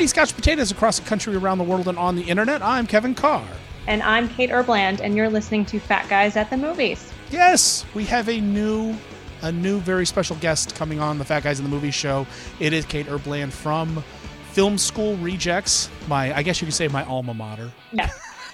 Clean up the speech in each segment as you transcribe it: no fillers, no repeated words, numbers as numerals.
eating couch potatoes across the country, around the world, and on the internet. I'm Kevin Carr. And I'm Kate Erbland, and you're listening to Fat Guys at the Movies. Yes, we have a new very special guest coming on the Fat Guys in the Movies show. It is Kate Erbland from Film School Rejects, I guess you could say my alma mater. Yeah.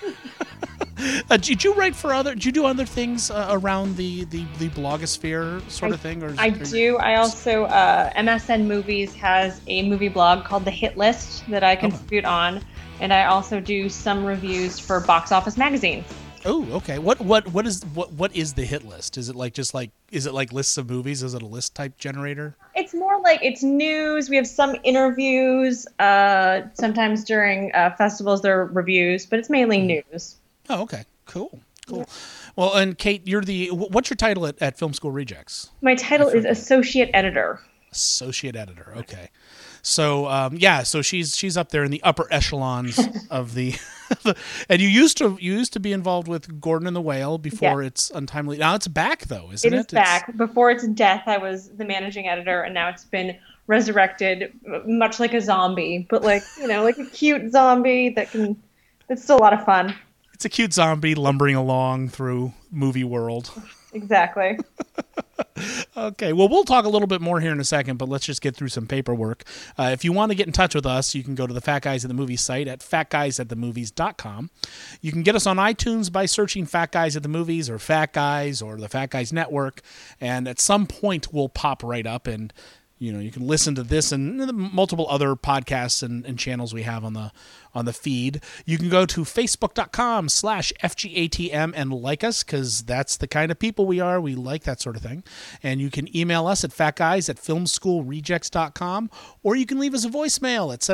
Did you do other things around the blogosphere sort of thing? I do. I also, MSN Movies has a movie blog called The Hit List that I contribute on, and I also do some reviews for Box Office Magazine. Oh, okay. What is the hit list? Is it like lists of movies? Is it a list type generator? It's more like it's news. We have some interviews. Sometimes during festivals there are reviews, but it's mainly news. Oh, okay. Cool. Yeah. Well, and Kate, what's your title at Film School Rejects? My title is Associate Editor. Associate Editor. Okay. So so she's up there in the upper echelons of the and you used to be involved with Gordon and the Whale before its untimely. Now it's back though, isn't it? It is back. Before its death, I was the managing editor, and now it's been resurrected, much like a zombie, but like a cute zombie it's still a lot of fun. It's a cute zombie lumbering along through movie world. Exactly. Okay, well, we'll talk a little bit more here in a second, but let's just get through some paperwork. If you want to get in touch with us, you can go to the Fat Guys at the Movies site at fatguysatthemovies.com. You can get us on iTunes by searching Fat Guys at the Movies or Fat Guys or the Fat Guys Network, and at some point we'll pop right up, and you can listen to this and the multiple other podcasts and channels we have on the feed. You can go to facebook.com/FGATM and like us, because that's the kind of people we are. We like that sort of thing. And you can email us at fatguys@filmschoolrejects.com, or you can leave us a voicemail at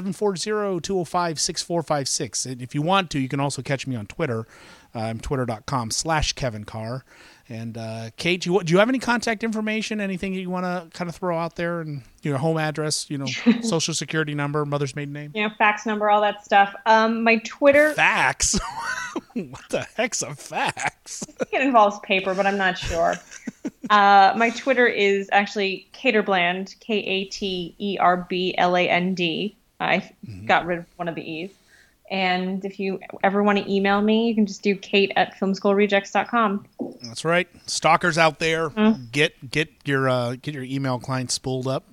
740-205-6456. And if you want to, you can also catch me on Twitter. I'm twitter.com/Kevin Carr. And Kate, do you have any contact information, anything you want to kind of throw out there, and your home address, social security number, mother's maiden name? Fax number, all that stuff. My Twitter... Fax? What the heck's a fax? I think it involves paper, but I'm not sure. My Twitter is actually Katerbland, Katerbland. I got rid of one of the E's. And if you ever want to email me, you can just do kate@filmschoolrejects.com. That's right. Stalkers out there, get your email client spooled up.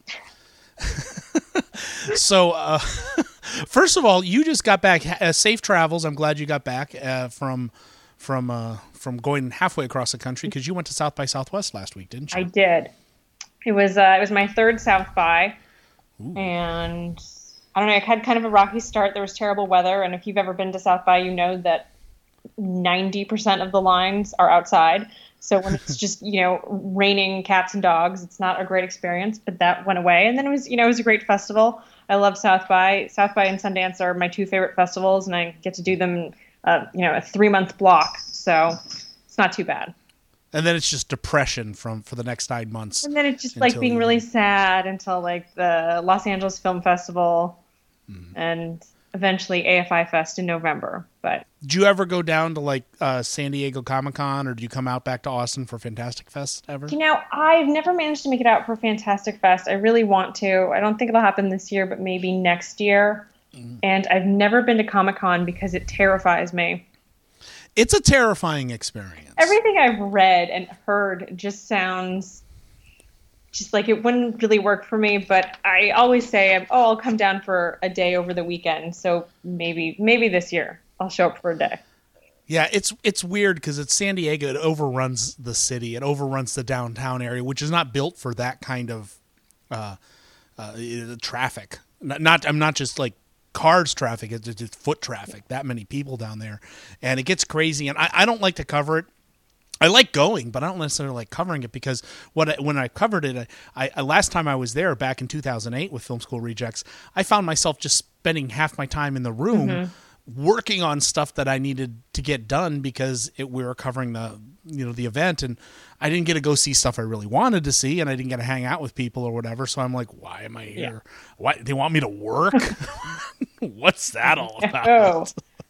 So, first of all, you just got back. Safe travels. I'm glad you got back from going halfway across the country, because you went to South by Southwest last week, didn't you? I did. It was my third South by, and I don't know, I had kind of a rocky start. There was terrible weather, and if you've ever been to South by, you know that 90% of the lines are outside. So when it's just, raining cats and dogs, it's not a great experience, but that went away. And then it was a great festival. I love South by. South by and Sundance are my two favorite festivals, and I get to do them, a 3-month block. So it's not too bad. And then it's just depression for the next 9 months. And then it's just like being really sad until like the Los Angeles Film Festival. And eventually AFI Fest in November. But do you ever go down to like San Diego Comic-Con, or do you come out back to Austin for Fantastic Fest ever? I've never managed to make it out for Fantastic Fest. I really want to. I don't think it'll happen this year, but maybe next year. And I've never been to Comic-Con because it terrifies me. It's a terrifying experience. Everything I've read and heard just sounds just like it wouldn't really work for me, but I always say, I'll come down for a day over the weekend. So maybe this year I'll show up for a day. Yeah, it's weird because it's San Diego. It overruns the city. It overruns the downtown area, which is not built for that kind of traffic. I'm not just like cars traffic. It's just foot traffic. That many people down there, and it gets crazy. And I don't like to cover it. I like going, but I don't necessarily like covering it, because when I covered it, I last time I was there back in 2008 with Film School Rejects, I found myself just spending half my time in the room working on stuff that I needed to get done, because we were covering the event, and I didn't get to go see stuff I really wanted to see, and I didn't get to hang out with people or whatever. So I'm like, why am I here? Yeah. Why they want me to work? What's that all about? Oh.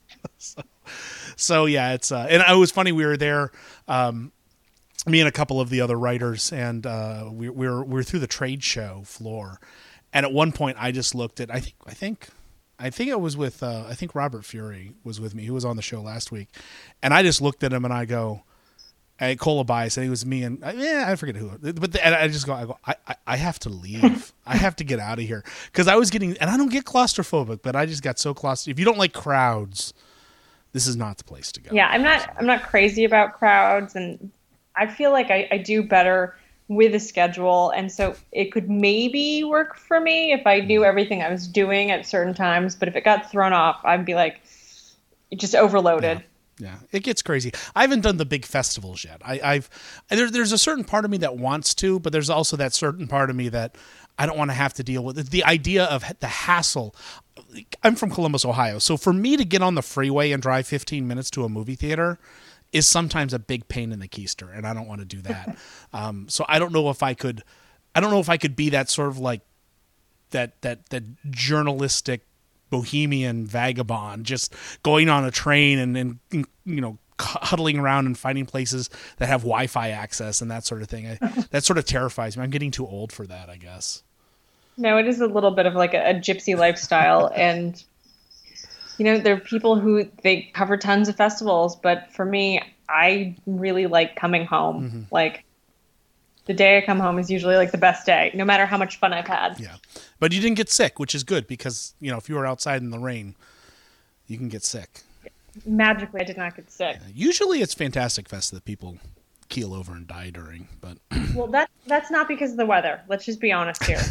So yeah, it's and it was funny. We were there, me and a couple of the other writers, and we were through the trade show floor, and at one point I just looked at I think I think it was with I think Robert Fury was with me, who was on the show last week, and I just looked at him and I go, Cola Bias, and it was me, and I forget who, but and I just go, I have to leave. I have to get out of here, because I was getting, and I don't get claustrophobic, but I just got so claustrophobic. If you don't like crowds, this is not the place to go. Yeah, I'm not crazy about crowds, and I feel like I do better with a schedule, and so it could maybe work for me if I knew everything I was doing at certain times. But if it got thrown off, I'd be like just overloaded. Yeah, it gets crazy. I haven't done the big festivals yet. There's a certain part of me that wants to, but there's also that certain part of me that I don't want to have to deal with it. The idea of the hassle. I'm from Columbus, Ohio, so for me to get on the freeway and drive 15 minutes to a movie theater is sometimes a big pain in the keister, and I don't want to do that. So I don't know if I could. I don't know if I could be that sort of like that journalistic bohemian vagabond, just going on a train and huddling around and finding places that have Wi-Fi access and that sort of thing. That sort of terrifies me. I'm getting too old for that, I guess. No, it is a little bit of like a gypsy lifestyle, and there are people who they cover tons of festivals, but for me, I really like coming home. Mm-hmm. Like the day I come home is usually like the best day, no matter how much fun I've had. Yeah, but you didn't get sick, which is good, because if you were outside in the rain, you can get sick. Magically, I did not get sick. Usually, it's Fantastic Fest that people keel over and die during, but well, that's not because of the weather. Let's just be honest here.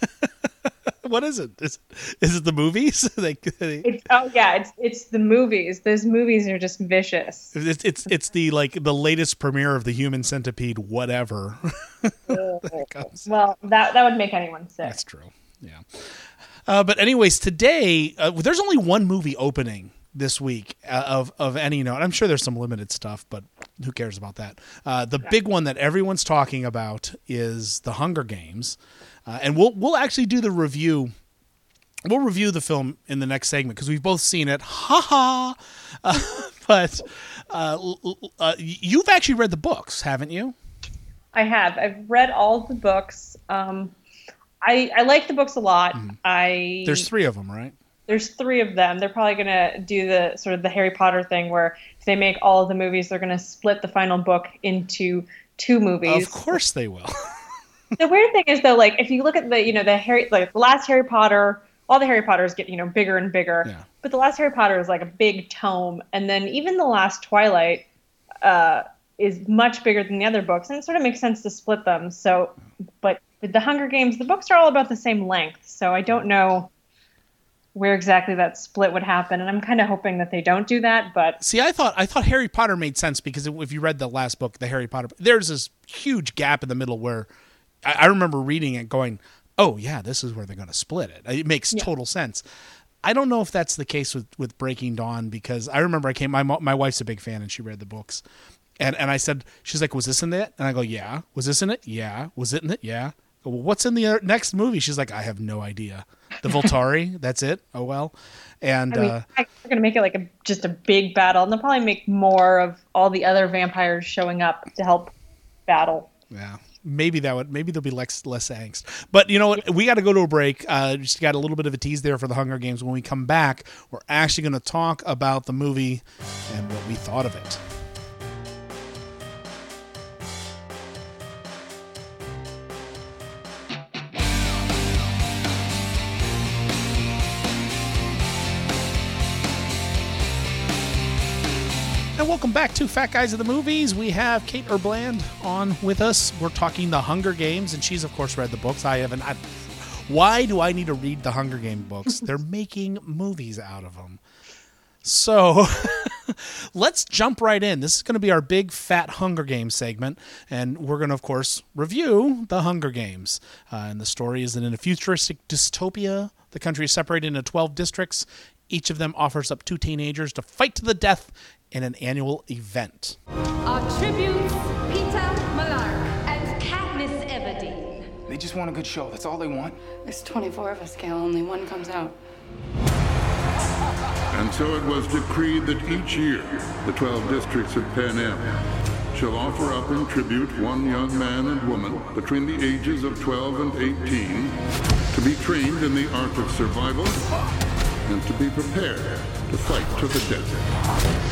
What is it? Is it the movies? It's the movies. Those movies are just vicious. It's the latest premiere of the Human Centipede, whatever. Well, that would make anyone sick. That's true. Yeah. But anyways, today there's only one movie opening this week of any note. I'm sure there's some limited stuff, but who cares about that? The big one that everyone's talking about is The Hunger Games. And we'll actually do the review. We'll review the film in the next segment because we've both seen it. Ha ha! But you've actually read the books, haven't you? I have. I've read all the books. I like the books a lot. Mm. There's 3 of them, right? There's 3 of them. They're probably going to do the sort of the Harry Potter thing where if they make all of the movies, they're going to split the final book into 2 movies. Of course they will. The weird thing is, though, like if you look at the last Harry Potter, all the Harry Potters get bigger and bigger. Yeah. But the last Harry Potter is like a big tome, and then even the last Twilight is much bigger than the other books, and it sort of makes sense to split them. So, but with the Hunger Games, the books are all about the same length, so I don't know where exactly that split would happen, and I'm kind of hoping that they don't do that. But see, I thought Harry Potter made sense because if you read the last book, the Harry Potter, there's this huge gap in the middle where I remember reading it going, oh, yeah, this is where they're going to split it. It makes total sense. I don't know if that's the case with Breaking Dawn, because I remember my wife's a big fan and she read the books. And I said, she's like, was this in it? And I go, yeah. Was this in it? Yeah. Was it in it? Yeah. I go, well, what's in the next movie? She's like, I have no idea. The Volturi, that's it? Oh, well. And they're going to make it like just a big battle. And they'll probably make more of all the other vampires showing up to help battle. Yeah. Maybe there'll be less angst. But you know what? We got to go to a break. Just got a little bit of a tease there for the Hunger Games. When we come back, we're actually going to talk about the movie and what we thought of it. And welcome back to Fat Guys of the Movies. We have Kate Erbland on with us. We're talking The Hunger Games, and she's, of course, read the books. I haven't. Why do I need to read the Hunger Game books? They're making movies out of them. So let's jump right in. This is going to be our big fat Hunger Games segment, and we're going to, of course, review The Hunger Games. And the story is that in a futuristic dystopia, the country is separated into 12 districts. Each of them offers up 2 teenagers to fight to the death in an annual event. Our tributes, Peter Malark and Katniss Everdeen. They just want a good show. That's all they want. There's 24 of us, Gail. Only one comes out. And so it was decreed that each year the 12 districts of Panem shall offer up in tribute one young man and woman between the ages of 12 and 18 to be trained in the art of survival, and to be prepared to fight to the death.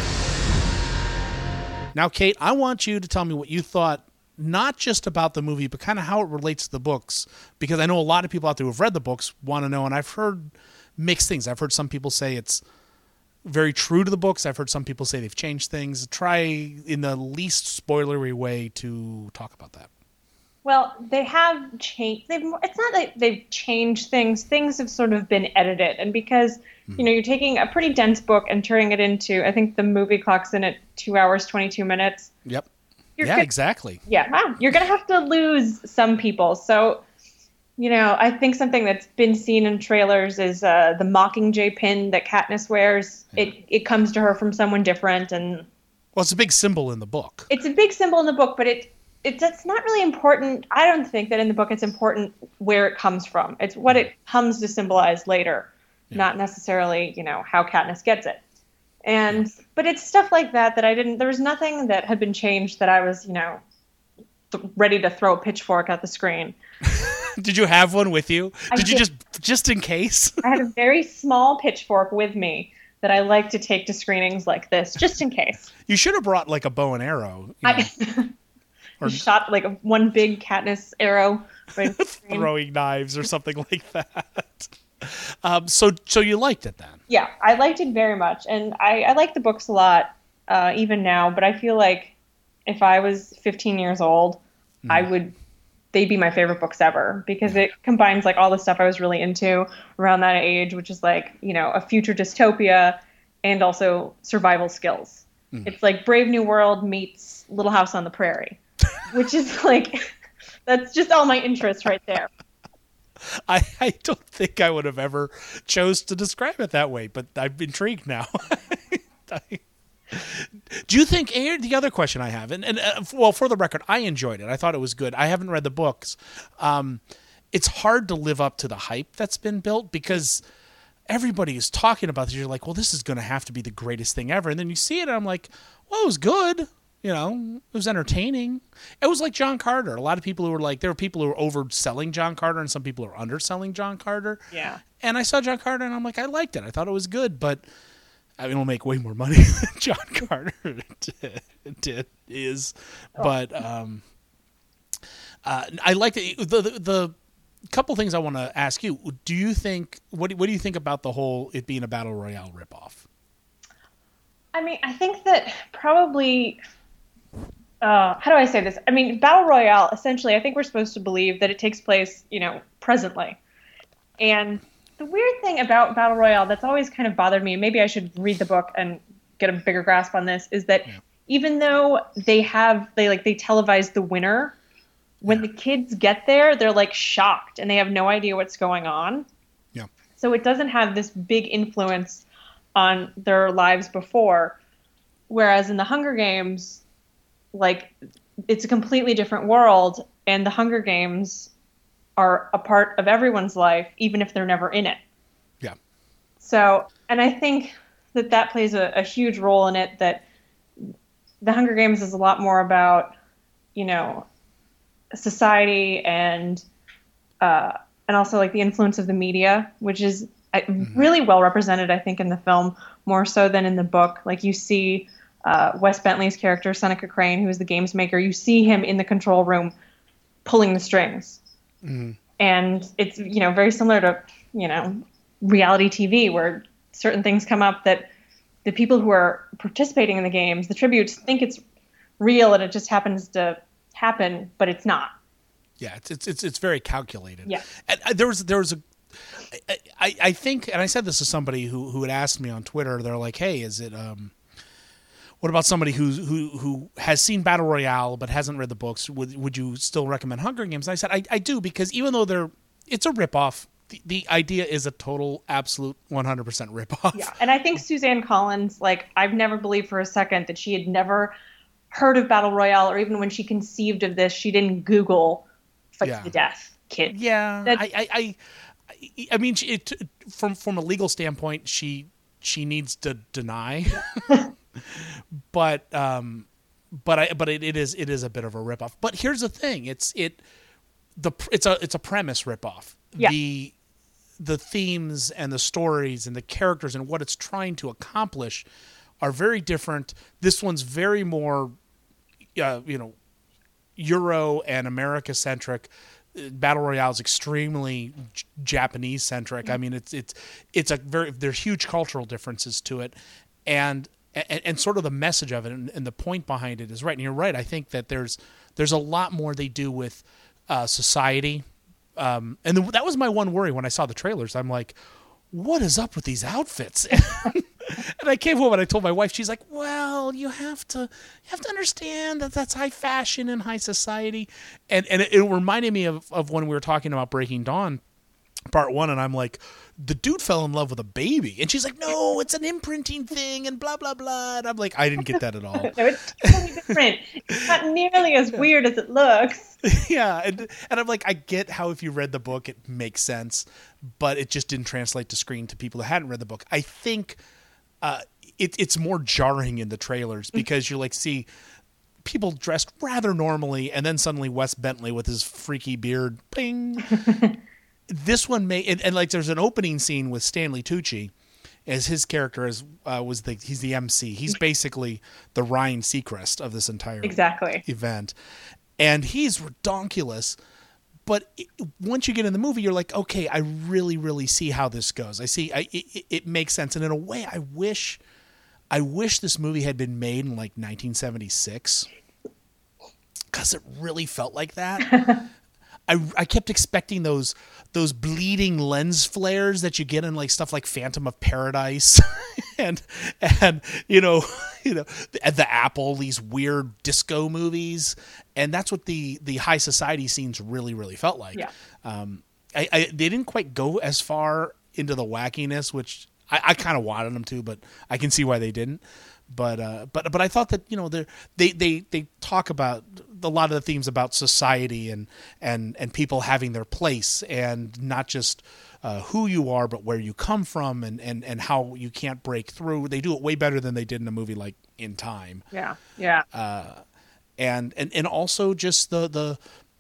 Now, Kate, I want you to tell me what you thought, not just about the movie, but kind of how it relates to the books, because I know a lot of people out there who have read the books want to know, and I've heard mixed things. I've heard some people say it's very true to the books. I've heard some people say they've changed things. Try in the least spoilery way to talk about that. Well, they have changed. It's not that they've changed things. Things have sort of been edited. And because, you're taking a pretty dense book and turning it into, I think the movie clock's in at 2 hours, 22 minutes. Yep. Exactly. Yeah. Wow. You're going to have to lose some people. So, I think something that's been seen in trailers is the Mockingjay pin that Katniss wears. Yeah. It comes to her from someone different. And well, it's a big symbol in the book. It's a big symbol in the book, but it's not really important. I don't think that in the book it's important where it comes from. It's what it comes to symbolize later, not necessarily, how Katniss gets it. But it's stuff like that there was nothing that had been changed that I was, ready to throw a pitchfork at the screen. Did you have one with you? Did you just in case? I had a very small pitchfork with me that I like to take to screenings like this, just in case. You should have brought like a bow and arrow. Or shot like one big Katniss arrow. Right throwing knives or something like that. So you liked it then? Yeah, I liked it very much. And I like the books a lot, even now. But I feel like if I was 15 years old, they'd be my favorite books ever, because it combines like all the stuff I was really into around that age, which is like, a future dystopia and also survival skills. It's like Brave New World meets Little House on the Prairie, which is like, that's just all my interest right there. I don't think I would have ever chose to describe it that way, but I'm intrigued now. Do you think, the other question I have, and well, for the record, I enjoyed it. I thought it was good. I haven't read the books. It's hard to live up to the hype that's been built, because everybody is talking about this. You're like, well, this is going to have to be the greatest thing ever. And then you see it, and I'm like, well, it was good. It was entertaining. It was like John Carter. A lot of people who were like, there were people who were overselling John Carter, and some people who were underselling John Carter. Yeah. And I saw John Carter, and I'm like, I liked it. I thought it was good, but I mean, it'll make way more money than John Carter is. But I liked it. The couple things I want to ask you. Do you think, what do you think about the whole it being a Battle Royale ripoff? I mean, I think that probably, how do I say this? I mean, Battle Royale, essentially, I think we're supposed to believe that it takes place, presently. And the weird thing about Battle Royale that's always kind of bothered me, and maybe I should read the book and get a bigger grasp on this, is that even though they televise the winner, when the kids get there, they're like shocked and they have no idea what's going on. Yeah. So it doesn't have this big influence on their lives before. Whereas in the Hunger Games, like, it's a completely different world, and the Hunger Games are a part of everyone's life, even if they're never in it. Yeah. So, and I think that plays a huge role in it, that the Hunger Games is a lot more about, society and also like the influence of the media, which is really well represented, I think, in the film, more so than in the book. Like, you see Wes Bentley's character, Seneca Crane, who is the games maker, you see him in the control room pulling the strings. Mm-hmm. And it's, very similar to, reality TV, where certain things come up that the people who are participating in the games, the tributes, think it's real and it just happens to happen, but it's not. Yeah, it's very calculated. Yeah. And I think, and I said this to somebody who had asked me on Twitter, they're like, hey, is it, what about somebody who has seen Battle Royale but hasn't read the books? Would you still recommend Hunger Games? And I said, I do, because even though it's a ripoff, the idea is a total, absolute 100% ripoff. Yeah, and I think Suzanne Collins, like, I've never believed for a second that she had never heard of Battle Royale, or even when she conceived of this, she didn't Google fight to the death kid. Yeah, I mean, from a legal standpoint, she needs to deny. But it is a bit of a ripoff. But here's the thing: it's a premise ripoff. Yeah. the themes and the stories and the characters and what it's trying to accomplish are very different. This one's very more, Euro and America centric. Battle Royale is extremely Japanese centric. I mean, there's huge cultural differences to it, and sort of the message of it and the point behind it is right. And you're right. I think that there's a lot more they do with society. And that was my one worry when I saw the trailers. I'm like, what is up with these outfits? And I came home and I told my wife, she's like, well, you have to understand that that's high fashion and high society. And it reminded me of when we were talking about Breaking Dawn Part 1, and I'm like, the dude fell in love with a baby. And she's like, no, it's an imprinting thing and blah, blah, blah. And I'm like, I didn't get that at all. No, it's totally different. It's not nearly as weird as it looks. Yeah. And I'm like, I get how if you read the book, it makes sense, but it just didn't translate to screen to people that hadn't read the book. I think it's more jarring in the trailers because you're like, see people dressed rather normally, and then suddenly Wes Bentley with his freaky beard, ping. This one and like there's an opening scene with Stanley Tucci as his character he's the MC. He's basically the Ryan Seacrest of this entire event, and he's redonkulous. But once you get in the movie, you're like, okay, I really, really see how this goes. It makes sense. And in a way, I wish this movie had been made in like 1976, because it really felt like that. I kept expecting those bleeding lens flares that you get in like stuff like Phantom of Paradise and the Apple, these weird disco movies, and that's what the high society scenes really, really felt like. Yeah. They didn't quite go as far into the wackiness, which I kind of wanted them to, but I can see why they didn't. But I thought that they talk about a lot of the themes about society and people having their place, and not just who you are, but where you come from, and how you can't break through. They do it way better than they did in a movie like In Time. Yeah. And also just the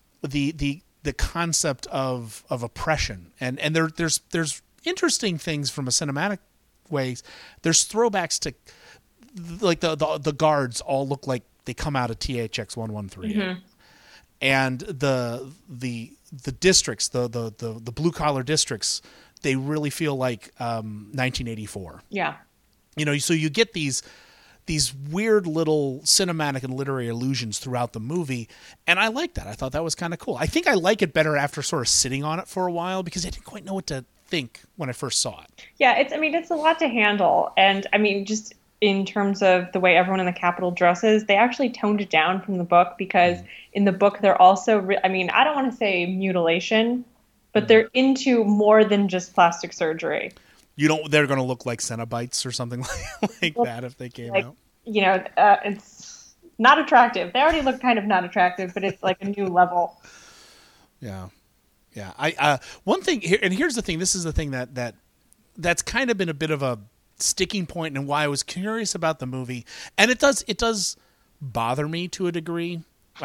concept of oppression, and there's interesting things from a cinematic ways. There's throwbacks to like the guards all look like they come out of THX 113, mm-hmm. and the districts, the blue collar districts, they really feel like 1984. Yeah, so you get these weird little cinematic and literary allusions throughout the movie, and I like that. I thought that was kind of cool. I think I like it better after sort of sitting on it for a while, because I didn't quite know what to think when I first saw it. Yeah, it's a lot to handle, and just in terms of the way everyone in the Capitol dresses, they actually toned it down from the book, because in the book they're also, I don't want to say mutilation, but they're into more than just plastic surgery. They're going to look like Cenobites or something like that if they came out. It's not attractive. They already look kind of not attractive, but it's like a new level. Yeah. Yeah. One thing here, and here's the thing. This is the thing that's kind of been a bit of a sticking point, and why I was curious about the movie, and it does bother me to a degree.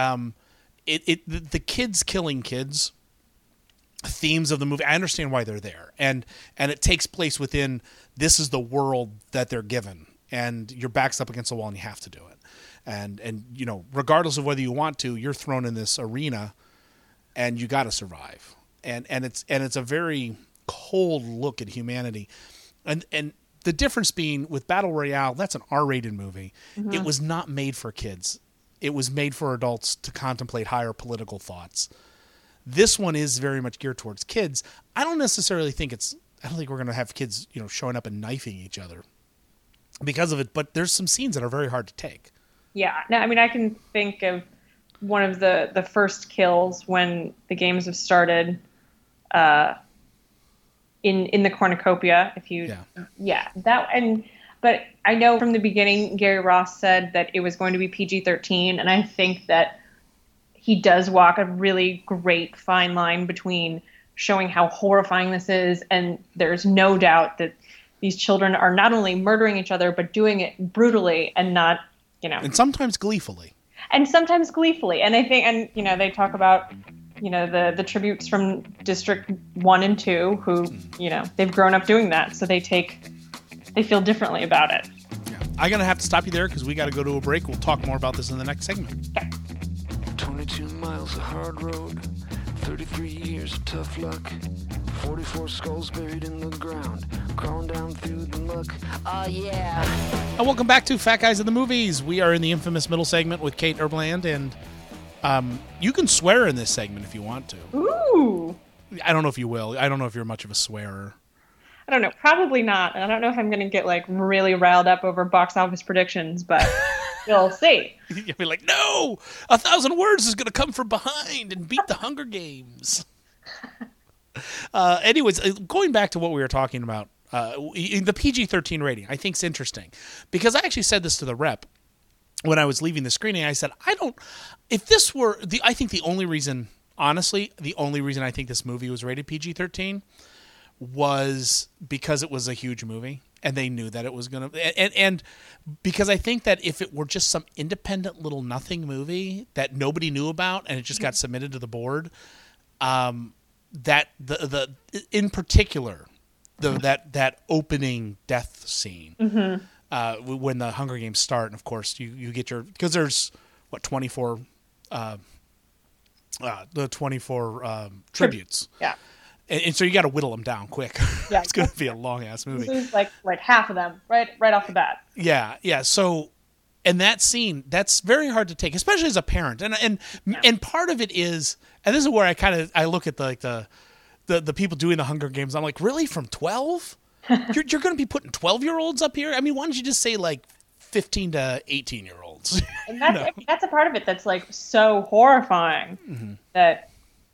The kids killing kids themes of the movie, I understand why they're there, and it takes place within, this is the world that they're given, and your back's up against the wall and you have to do it, and regardless of whether you want to, you're thrown in this arena and you got to survive, and it's a very cold look at humanity, and the difference being with Battle Royale, that's an R-rated movie. Mm-hmm. It was not made for kids. It was made for adults to contemplate higher political thoughts. This one is very much geared towards kids. I don't think we're going to have kids, showing up and knifing each other because of it, but there's some scenes that are very hard to take. Yeah. No, I can think of one of the first kills when the games have started, in the cornucopia, but I know from the beginning Gary Ross said that it was going to be PG-13, and I think that he does walk a really great fine line between showing how horrifying this is, and there's no doubt that these children are not only murdering each other, but doing it brutally and not, and sometimes gleefully. And I think, they talk about the tributes from District 1 and 2 who, they've grown up doing that. So they feel differently about it. Yeah. I'm going to have to stop you there because we got to go to a break. We'll talk more about this in the next segment. 22 miles of hard road, 33 years of tough luck, 44 skulls buried in the ground, crawling down through the muck. Oh, yeah. And welcome back to Fat Guys in the Movies. We are in the infamous middle segment with Kate Erbland, and you can swear in this segment if you want to. Ooh. I don't know if you will. I don't know if you're much of a swearer. I don't know. Probably not. And I don't know if I'm going to get really riled up over box office predictions, but we'll see. You'll be like, no, 1,000 words is going to come from behind and beat the Hunger Games. Anyways, going back to what we were talking about, the PG-13 rating, I think is interesting because I actually said this to the rep when I was leaving the screening. I said, I think the only reason I think this movie was rated PG-13 was because it was a huge movie and they knew that it was going to, and because I think that if it were just some independent little nothing movie that nobody knew about and it just got submitted to the board, that in particular, that opening death scene, when the Hunger Games start, and of course you get because there's 24 tributes. Yeah. And so you got to whittle them down quick. Yeah, it's going to be a long ass movie. This is like half of them right off the bat. Yeah, yeah. So, and that scene, that's very hard to take, especially as a parent. And part of it is, and this is where I look at the people doing the Hunger Games. I'm like, really, from 12? You're going to be putting 12-year-olds up here? I mean, why don't you just say 15 to 18-year-olds? And that's a part of it that's so horrifying that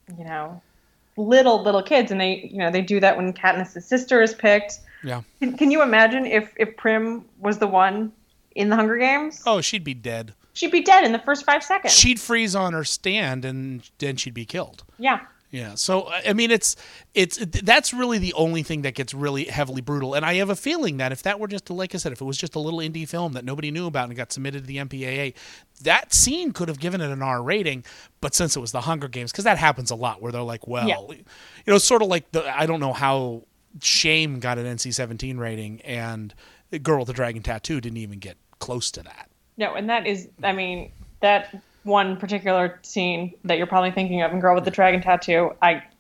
little kids, and they do that when Katniss' sister is picked. Yeah. Can you imagine if Prim was the one in the Hunger Games? Oh, she'd be dead. She'd be dead in the first 5 seconds. She'd freeze on her stand, and then she'd be killed. Yeah. Yeah. So I mean, that's really the only thing that gets really heavily brutal. And I have a feeling that if that were just like I said, if it was just a little indie film that nobody knew about and got submitted to the MPAA, that scene could have given it an R rating. But since it was the Hunger Games, because that happens a lot, where they're like, well, sort of like I don't know how Shame got an NC-17 rating, and the Girl with the Dragon Tattoo didn't even get close to that. No, and that is, I mean, that one particular scene that you're probably thinking of in Girl with the Dragon Tattoo,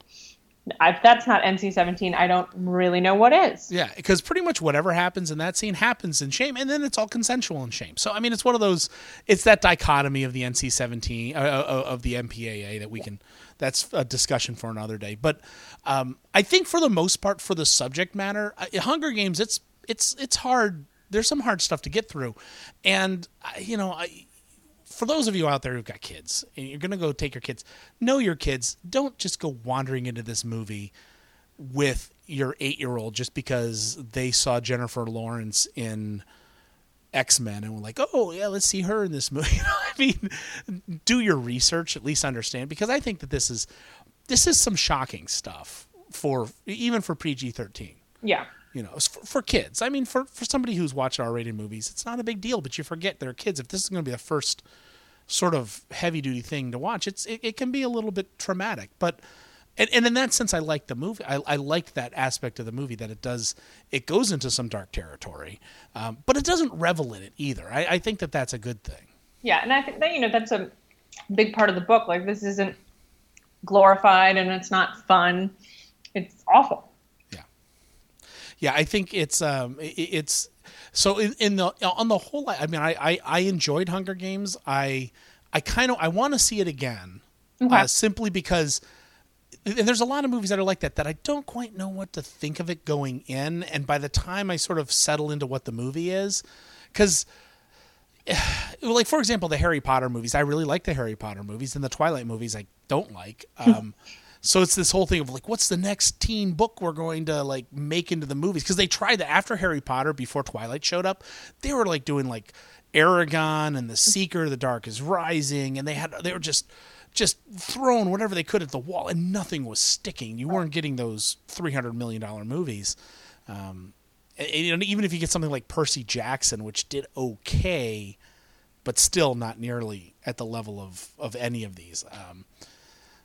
if that's not NC-17, I don't really know what is. Yeah, because pretty much whatever happens in that scene happens in Shame, and then it's all consensual in Shame. So, I mean, it's one of those, it's that dichotomy of the NC-17, of the MPAA that we can, that's a discussion for another day. But I think for the most part, for the subject matter, Hunger Games, it's hard. There's some hard stuff to get through. And, for those of you out there who've got kids and you're going to go take your kids, know your kids. Don't just go wandering into this movie with your 8-year-old just because they saw Jennifer Lawrence in X-Men and were like, oh, yeah, let's see her in this movie. I mean, do your research, at least understand, because I think that this is some shocking stuff even for PG-13. Yeah. For kids. I mean, for somebody who's watched R-rated movies, it's not a big deal, but you forget they're kids. If this is going to be the first sort of heavy-duty thing to watch, it can be a little bit traumatic. But and in that sense, I like the movie. I liked that aspect of the movie, that it goes into some dark territory, but it doesn't revel in it either. I think that that's a good thing. Yeah, and I think that, that's a big part of the book. Like, this isn't glorified and it's not fun. It's awful. Yeah, I think it's so on the whole. I mean, I enjoyed Hunger Games. I want to see it again, simply because there's a lot of movies that are like that I don't quite know what to think of it going in, and by the time I sort of settle into what the movie is, because like, for example, the Harry Potter movies, I really like the Harry Potter movies, and the Twilight movies I don't like. So it's this whole thing of like, what's the next teen book we're going to make into the movies? Because they tried that after Harry Potter, before Twilight showed up, they were doing Eragon and The Seeker, The Dark is Rising, and they were just throwing whatever they could at the wall, and nothing was sticking. You weren't getting those $300 million movies. And even if you get something like Percy Jackson, which did okay, but still not nearly at the level of any of these.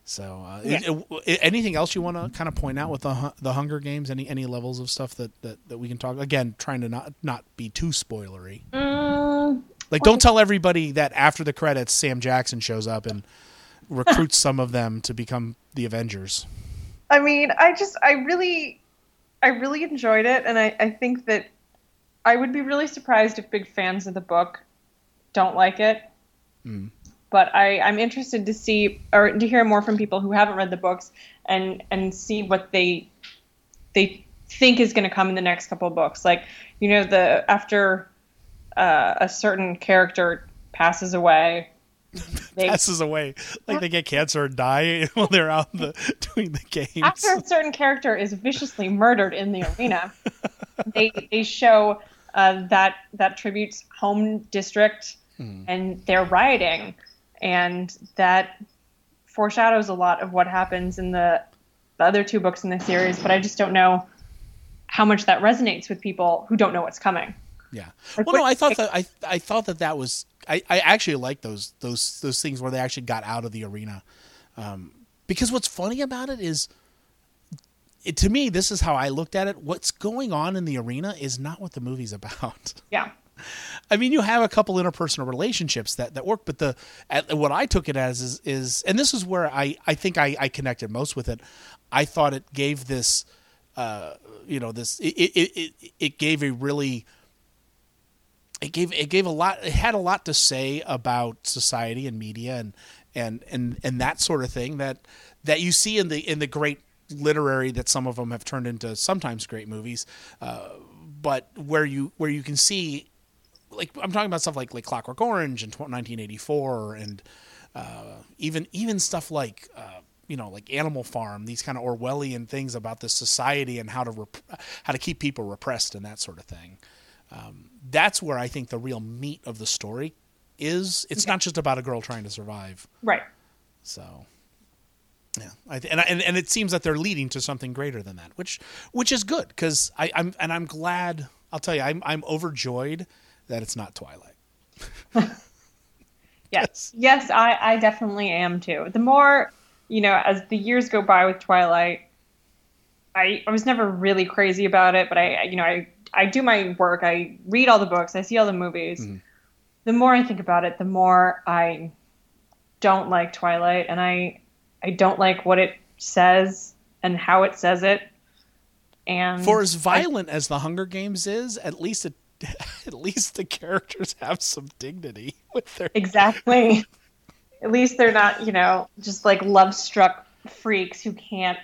So, Yeah. anything else you want to kind of point out with the Hunger Games? Any levels of stuff that we can talk? Again, trying to not be too spoilery. Like, don't tell everybody that after the credits, Sam Jackson shows up and recruits some of them to become the Avengers. I mean, I really enjoyed it, and I think that I would be really surprised if big fans of the book don't like it. But I'm interested to see or to hear more from people who haven't read the books and see what they think is going to come in the next couple of books. Like, you know, after a certain character passes away. Passes away, like they get cancer and die while they're out doing the games. After a certain character is viciously murdered in the arena, they show that tributes home district and they're rioting, and that foreshadows a lot of what happens in the other two books in the series. But I just don't know how much that resonates with people who don't know what's coming. Yeah. Well, no, I thought that was. I actually like those things where they actually got out of the arena, because what's funny about it is, to me, this is how I looked at it. What's going on in the arena is not what the movie's about. Yeah. I mean, you have a couple interpersonal relationships that work, but what I took it as is, and this is where I think I connected most with it. I thought it gave this, it gave a really. It gave a lot. It had a lot to say about society and media and that sort of thing that you see in the great literary that some of them have turned into sometimes great movies, but where you can see, like, I'm talking about stuff like Clockwork Orange and 1984 and even stuff like like Animal Farm, these kind of Orwellian things about this society and how to keep people repressed and that sort of thing. That's where I think the real meat of the story is. It's not just about a girl trying to survive. Right. So, yeah, and it seems that they're leading to something greater than that, which is good, because I'm glad. I'll tell you, I'm overjoyed that it's not Twilight. Yes, I definitely am too. The more, as the years go by with Twilight, I was never really crazy about it, but I do my work. I read all the books. I see all the movies. Mm-hmm. The more I think about it, the more I don't like Twilight, and I don't like what it says and how it says it. And for as violent as the Hunger Games is, at least the characters have some dignity with their exactly. At least they're not, just like love-struck freaks who can't,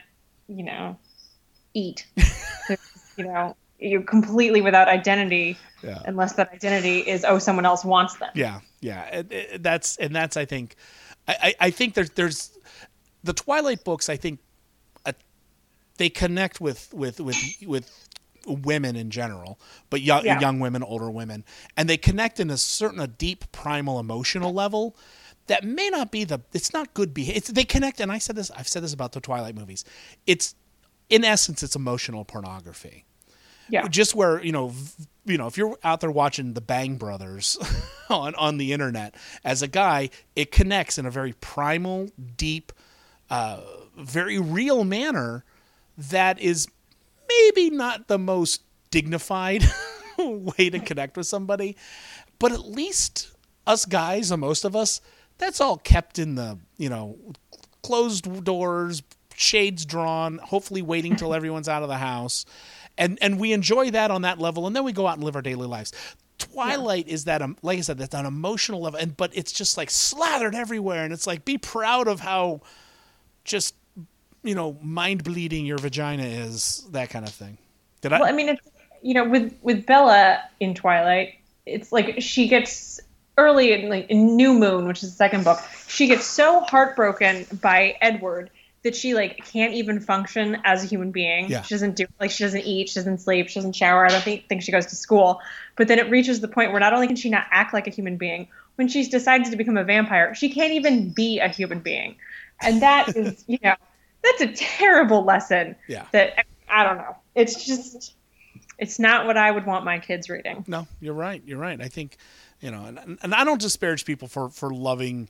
eat. You're completely without identity, unless that identity is someone else wants them. Yeah. That's I think, I think there's the Twilight books. I think they connect with women in general, but young women, older women, and they connect in a deep primal emotional level that may not be it's not good behavior. They connect, and I've said this about the Twilight movies. It's, in essence, it's emotional pornography. Yeah. Just where, if you're out there watching the Bang Brothers on the internet, as a guy, it connects in a very primal, deep, very real manner that is maybe not the most dignified way to connect with somebody, but at least us guys, or most of us, that's all kept in the, closed doors, shades drawn, hopefully waiting till everyone's out of the house. And we enjoy that on that level, and then we go out and live our daily lives. Twilight is that, like I said, that's an emotional level, but it's just like slathered everywhere, and it's like, be proud of how just, mind bleeding your vagina is, that kind of thing. Well, I mean, it's, with Bella in Twilight, it's like she gets early in New Moon, which is the second book, she gets so heartbroken by Edward that she can't even function as a human being. Yeah. She doesn't she doesn't eat, she doesn't sleep, she doesn't shower. I don't think she goes to school. But then it reaches the point where not only can she not act like a human being, when she's decided to become a vampire, she can't even be a human being. And that is, that's a terrible lesson. Yeah. That, I don't know. It's just, it's not what I would want my kids reading. No, you're right. I think, and I don't disparage people for loving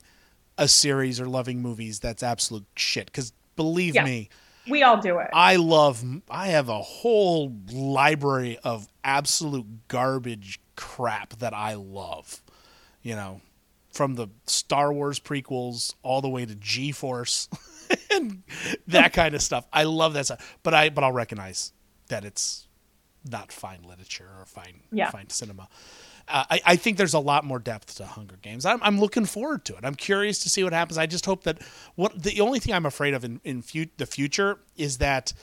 a series or loving movies that's absolute shit. Because believe Yeah. me, We all do it. I have a whole library of absolute garbage crap that I love. You know, from the Star Wars prequels all the way to G-Force and that kind of stuff. I love that stuff. But I'll recognize that it's not fine literature or fine cinema. I think there's a lot more depth to Hunger Games. I'm looking forward to it. I'm curious to see what happens. I just hope that the only thing I'm afraid of in the future is that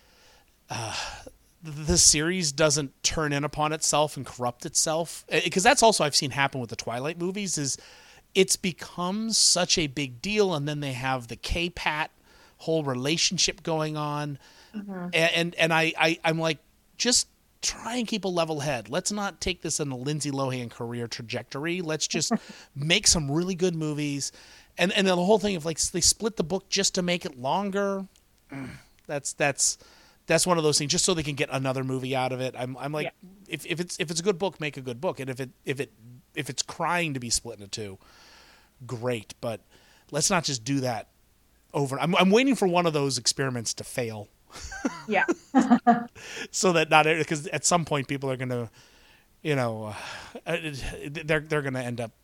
the series doesn't turn in upon itself and corrupt itself. Because that's also I've seen happen with the Twilight movies is it's become such a big deal, and then they have the K-Pat whole relationship going on. Mm-hmm. And I'm like, just try and keep a level head. Let's not take this in a Lindsay Lohan career trajectory. Let's just make some really good movies. And the whole thing of like they split the book just to make it longer. That's one of those things just so they can get another movie out of it. I'm like, if it's a good book, make a good book. And if it's crying to be split into two, great. But let's not just do that over. I'm waiting for one of those experiments to fail. Yeah. So that not because at some point people are going to, they're going to end up.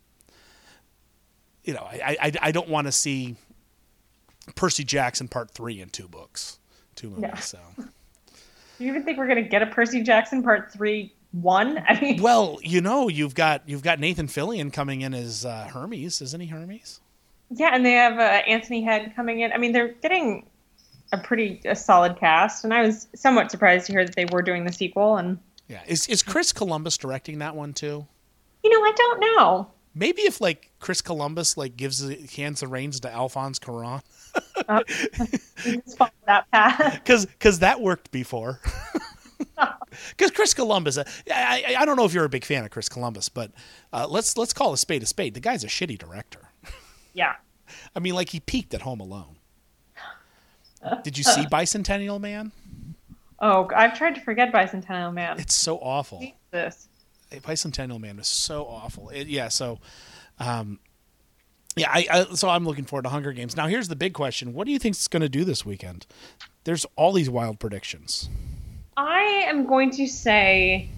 I don't want to see Percy Jackson Part 3 in two movies. No. So. Do you even think we're going to get a Percy Jackson Part 3 1? I mean, well, you've got Nathan Fillion coming in as Hermes, isn't he Hermes? Yeah, and they have Anthony Head coming in. I mean, they're getting a solid cast, and I was somewhat surprised to hear that they were doing the sequel. And yeah, is Chris Columbus directing that one too? I don't know. Maybe if like Chris Columbus hands the reins to Alphonse Cuarón. Just follow that path. Because that worked before. Because Chris Columbus, I don't know if you're a big fan of Chris Columbus, but let's call a spade a spade. The guy's a shitty director. Yeah. I mean, like he peaked at Home Alone. Did you see Bicentennial Man? Oh, I've tried to forget Bicentennial Man. It's so awful. Jesus. Bicentennial Man is so awful. So I'm looking forward to Hunger Games. Now, here's the big question. What do you think it's going to do this weekend? There's all these wild predictions. I am going to say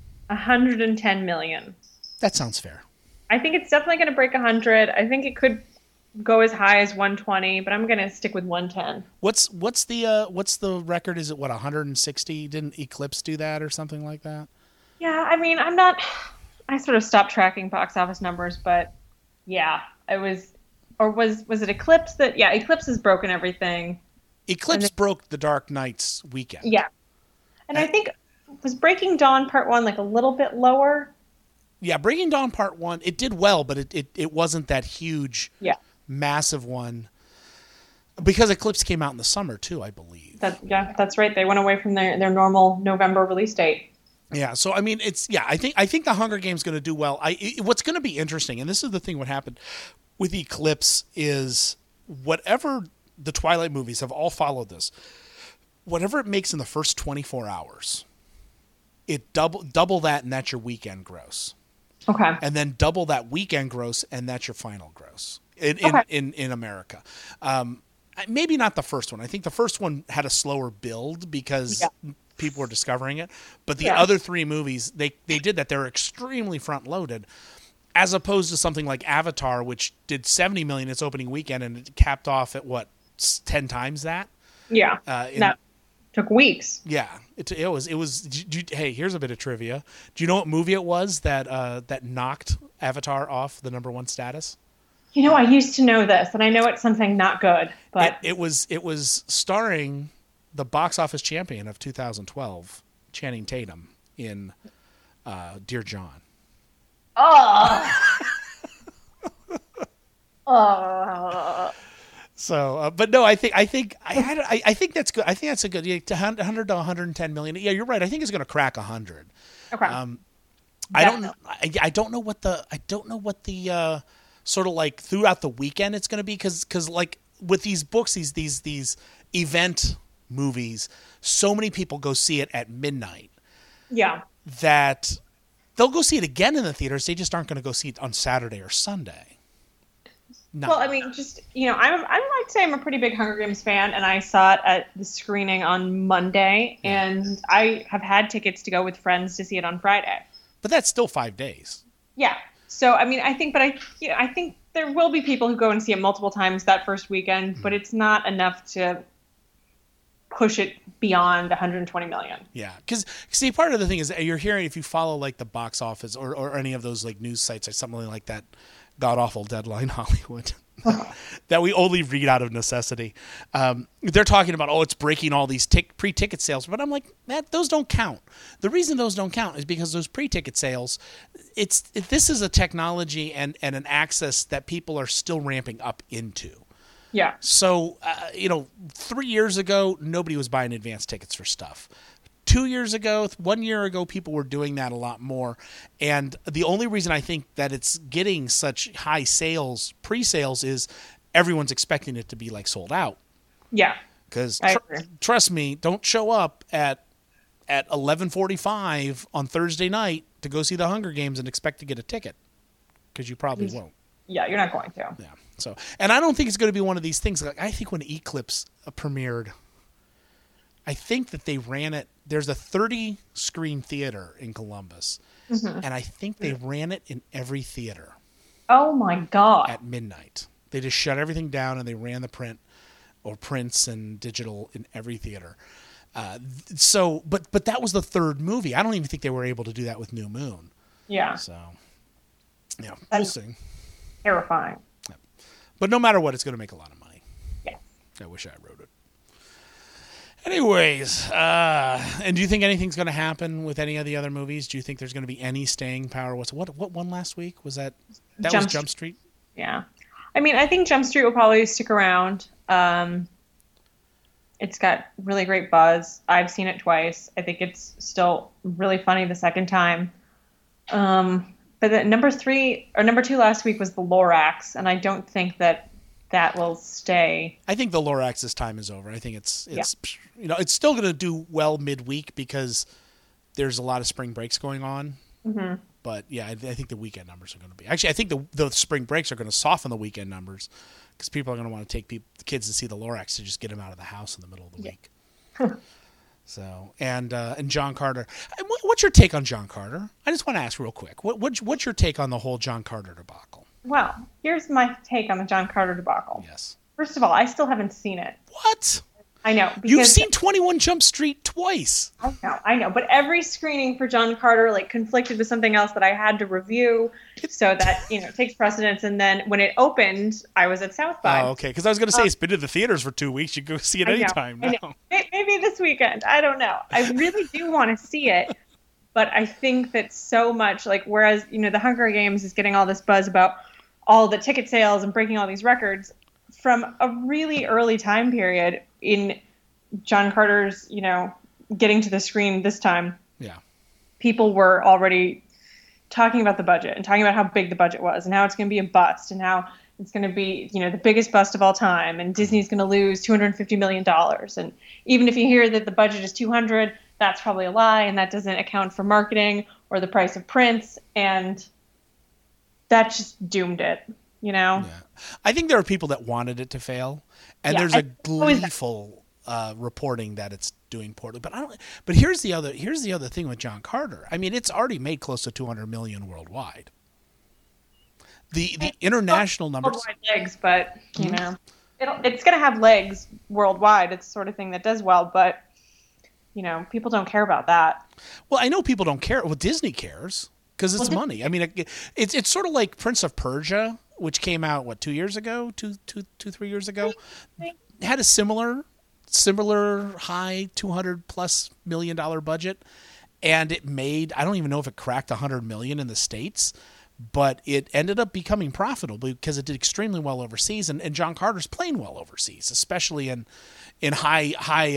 110 million. That sounds fair. I think it's definitely going to break 100. I think it could go as high as 120, but I'm going to stick with 110. What's the record? Is it 160? Didn't Eclipse do that or something like that? Yeah, I mean, I sort of stopped tracking box office numbers, but yeah, it was, or was it Eclipse that, yeah, Eclipse has broken everything. Eclipse broke The Dark Knight's weekend. Yeah. And I think, was Breaking Dawn Part 1 like a little bit lower? Yeah, Breaking Dawn Part 1, it did well, but it wasn't that huge, massive one. Because Eclipse came out in the summer too, I believe. That's right. They went away from their normal November release date. Yeah, so I mean, I think the Hunger Games going to do well. What's going to be interesting, and this is the thing, what happened with Eclipse is whatever the Twilight movies have all followed this. Whatever it makes in the first 24 hours, it double that, and that's your weekend gross. Okay. And then double that weekend gross, and that's your final gross in America. Maybe not the first one. I think the first one had a slower build because people were discovering it. But the other three movies, they did that. They're extremely front loaded, as opposed to something like Avatar, which did $70 million its opening weekend, and it capped off at 10 times that. Yeah. That took weeks. Yeah, it was. Hey, here's a bit of trivia. Do you know what movie it was that knocked Avatar off the #1 status? I used to know this, and I know it's something not good, but it was starring the box office champion of 2012, Channing Tatum, in Dear John. Oh. So, but no, I think that's good. I think that's a good 100 to 110 million. Yeah, you're right. I think it's going to crack 100. Okay. I don't know what the sort of like throughout the weekend it's going to be because like with these books, these event movies, so many people go see it at midnight. Yeah. That they'll go see it again in the theaters. They just aren't going to go see it on Saturday or Sunday. not. Well, I mean, just, I'd say I'm a pretty big Hunger Games fan, and I saw it at the screening on Monday, and I have had tickets to go with friends to see it on Friday. But that's still 5 days. Yeah. So, I mean, I think there will be people who go and see it multiple times that first weekend, but it's not enough to push it beyond 120 million. Yeah, because see, part of the thing is you're hearing, if you follow like the box office or any of those like news sites or something like that, god awful Deadline Hollywood, that we only read out of necessity. They're talking about, it's breaking all these pre-ticket sales, but I'm like, those don't count. The reason those don't count is because those pre-ticket sales, this is a technology and an access that people are still ramping up into. Yeah. So, 3 years ago, nobody was buying advance tickets for stuff. 2 years ago, 1 year ago, people were doing that a lot more. And the only reason I think that it's getting such high sales, pre-sales, is everyone's expecting it to be like sold out. Yeah. Because trust me, don't show up at 11:45 on Thursday night to go see the Hunger Games and expect to get a ticket, because you probably won't. Yeah, you're not going to. Yeah. So, and I don't think it's going to be one of these things. Like, I think when Eclipse premiered, I think that they ran it. There's a 30-screen theater in Columbus, and I think they ran it in every theater. Oh my God! At midnight, they just shut everything down and they ran the prints and digital in every theater. But that was the third movie. I don't even think they were able to do that with New Moon. Yeah. So, yeah, we'll see. Terrifying. Yeah. But no matter what, it's going to make a lot of money. Yeah. I wish I wrote it. Anyways, and do you think anything's going to happen with any of the other movies? Do you think there's going to be any staying power? What won last week? Was that was Jump Street? Yeah. I mean, I think Jump Street will probably stick around. It's got really great buzz. I've seen it twice. I think it's still really funny the second time. But the number 2 last week was the Lorax, and I don't think that will stay. I think the Lorax's time is over. I think it's it's still going to do well midweek because there's a lot of spring breaks going on. Mm-hmm. But yeah, I think the weekend numbers are going to be. Actually, I think the spring breaks are going to soften the weekend numbers because people are going to want to take the kids to see the Lorax to just get them out of the house in the middle of the week. So and John Carter, what's your take on John Carter? I just want to ask real quick. What's your take on the whole John Carter debacle? Well, here's my take on the John Carter debacle. Yes. First of all, I still haven't seen it. What? I know. You've seen 21 Jump Street twice. I know. But every screening for John Carter conflicted with something else that I had to review, so that it takes precedence. And then when it opened, I was at South by. Oh, okay. Because I was going to say it's been to the theaters for 2 weeks. You can go see it anytime now. Maybe this weekend. I don't know. I really do want to see it, but I think that so much whereas the Hunger Games is getting all this buzz about all the ticket sales and breaking all these records from a really early time period in John Carter's, getting to the screen this time. Yeah. People were already talking about the budget and talking about how big the budget was and how it's going to be a bust and how it's going to be, the biggest bust of all time. And Disney's going to lose $250 million. And even if you hear that the budget is 200, that's probably a lie. And that doesn't account for marketing or the price of prints. And that just doomed it, Yeah. I think there are people that wanted it to fail. And there's a gleeful reporting that it's doing poorly. But here's the other thing with John Carter. I mean, it's already made close to 200 million worldwide. The international numbers. Worldwide legs, but it's going to have legs worldwide. It's the sort of thing that does well, but people don't care about that. Well, I know people don't care. Well, Disney cares because it's money. I mean, it's sort of like Prince of Persia, which came out 2 years ago, 3 years ago. Had a similar high $200+ million budget, and it made, I don't even know if it cracked 100 million in the States, but it ended up becoming profitable because it did extremely well overseas, and John Carter's playing well overseas, especially in high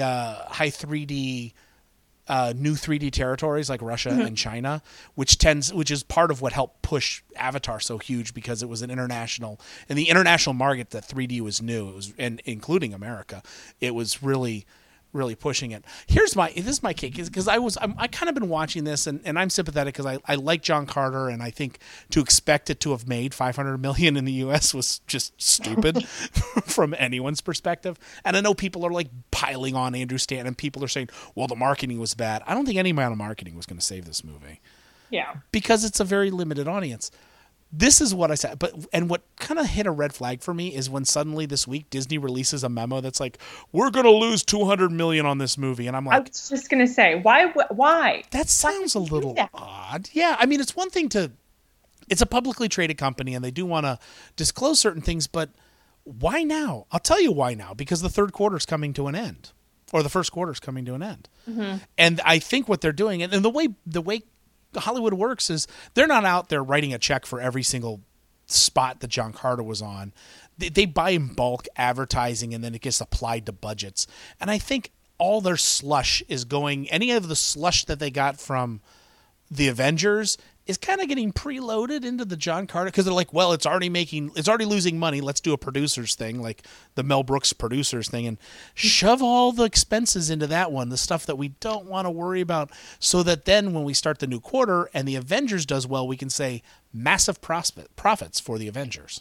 3D new 3D territories like Russia and China, which is part of what helped push Avatar so huge because it was in the international market that 3D was new. It was, and including America, it was really really pushing it. This is my case, because I kind of been watching this, and I'm sympathetic because I like John Carter, and I think to expect it to have made $500 million in the U.S. was just stupid from anyone's perspective. And I know people are like piling on Andrew Stanton, and people are saying, well, the marketing was bad. I don't think any amount of marketing was going to save this movie. Yeah. Because it's a very limited audience. This is what I said, and what kind of hit a red flag for me is when suddenly this week Disney releases a memo that's like, "We're going to lose $200 million on this movie," and I'm like, I was just gonna say, why? That sounds a little odd. Yeah, I mean, it's one thing it's a publicly traded company, and they do want to disclose certain things, but why now? I'll tell you why now. Because the third quarter is coming to an end, or the first quarter is coming to an end, and I think what they're doing, and the way Hollywood works is they're not out there writing a check for every single spot that John Carter was on. They buy in bulk advertising, and then it gets applied to budgets. And I think all their slush is going, any of the slush that they got from the Avengers is kind of getting preloaded into the John Carter, because they're like, well, it's already losing money. Let's do a producer's thing, like the Mel Brooks producers thing, and shove all the expenses into that one, the stuff that we don't want to worry about, so that then when we start the new quarter and the Avengers does well, we can say massive profits for the Avengers.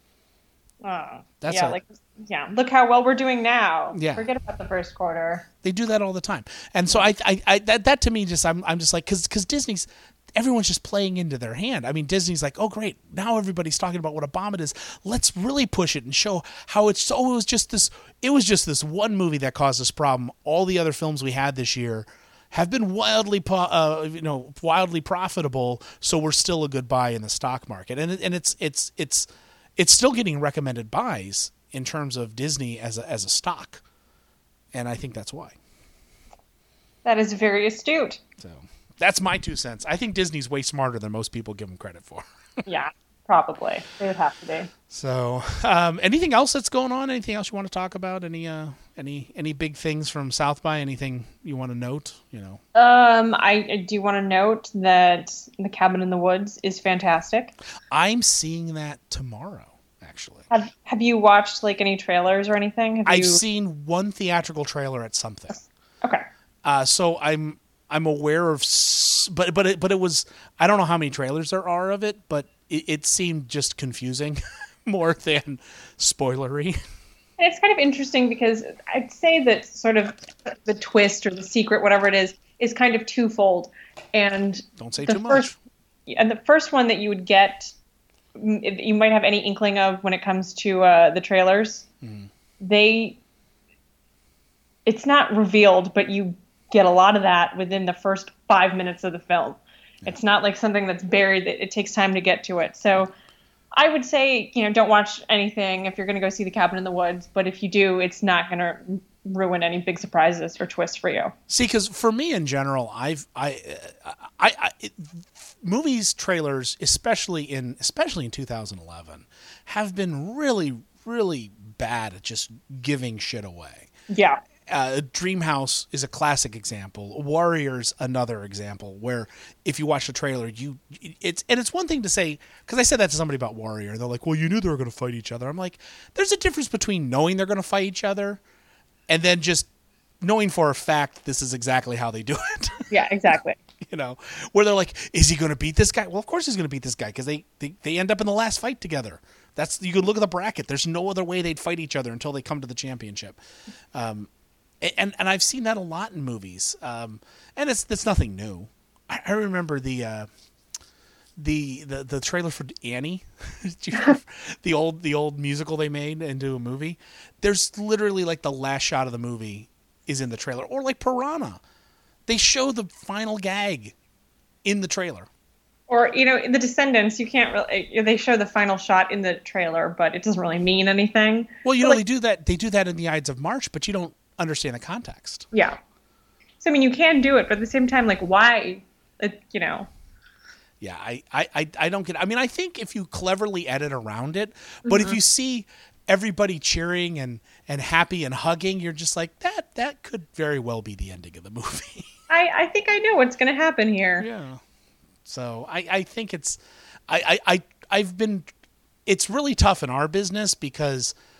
Look how well we're doing now. Yeah. Forget about the first quarter. They do that all the time. And so I that to me I'm just like, because everyone's just playing into their hand. I mean, Disney's like, oh great, now everybody's talking about what a bomb it is. Let's really push it and show how it was just this one movie that caused this problem. All the other films we had this year have been wildly profitable, so we're still a good buy in the stock market. And it's still getting recommended buys in terms of Disney as a stock. And I think that's why. That is very astute. So that's my 2 cents. I think Disney's way smarter than most people give them credit for. Yeah, probably. They would have to be. So, anything else that's going on? Anything else you want to talk about? Any big things from South by? Anything you want to note? I do want to note that The Cabin in the Woods is fantastic. I'm seeing that tomorrow, actually. Have you watched like any trailers or anything? I've seen one theatrical trailer at something. Okay. So I'm aware of, but it was, I don't know how many trailers there are of it, but it seemed just confusing more than spoilery. It's kind of interesting because I'd say that sort of the twist or the secret, whatever it is kind of twofold. And don't say too much. And the first one that you would get, you might have any inkling of when it comes to the trailers. It's not revealed, but you get a lot of that within the first 5 minutes of the film. Yeah. It's not like something that's buried, that it takes time to get to it. So I would say, don't watch anything if you're going to go see The Cabin in the Woods, but if you do, it's not going to ruin any big surprises or twists for you. See, because for me in general, movies trailers, especially in 2011, have been really, really bad at just giving shit away. Yeah. Dreamhouse is a classic example. Warriors, another example, where if you watch the trailer, it's one thing to say, because I said that to somebody about Warrior, and they're like, well, you knew they were going to fight each other. I'm like, there's a difference between knowing they're going to fight each other and then just knowing for a fact this is exactly how they do it. Yeah, exactly. Where they're like, is he going to beat this guy? Well, of course he's going to beat this guy, because they end up in the last fight together. You could look at the bracket. There's no other way they'd fight each other until they come to the championship. And I've seen that a lot in movies, and it's nothing new. I remember the trailer for Annie, the old musical they made into a movie. There's literally like the last shot of the movie is in the trailer, or like Piranha, they show the final gag in the trailer. Or in The Descendants, you can't really. They show the final shot in the trailer, but it doesn't really mean anything. Well, they do that. They do that in The Ides of March, but you don't understand the context. Yeah. So, you can do it, but at the same time, like, why, Yeah, I don't get it. I think if you cleverly edit around it, but if you see everybody cheering and happy and hugging, you're just like, that could very well be the ending of the movie. I think I know what's going to happen here. Yeah. So I think it's, it's really tough in our business because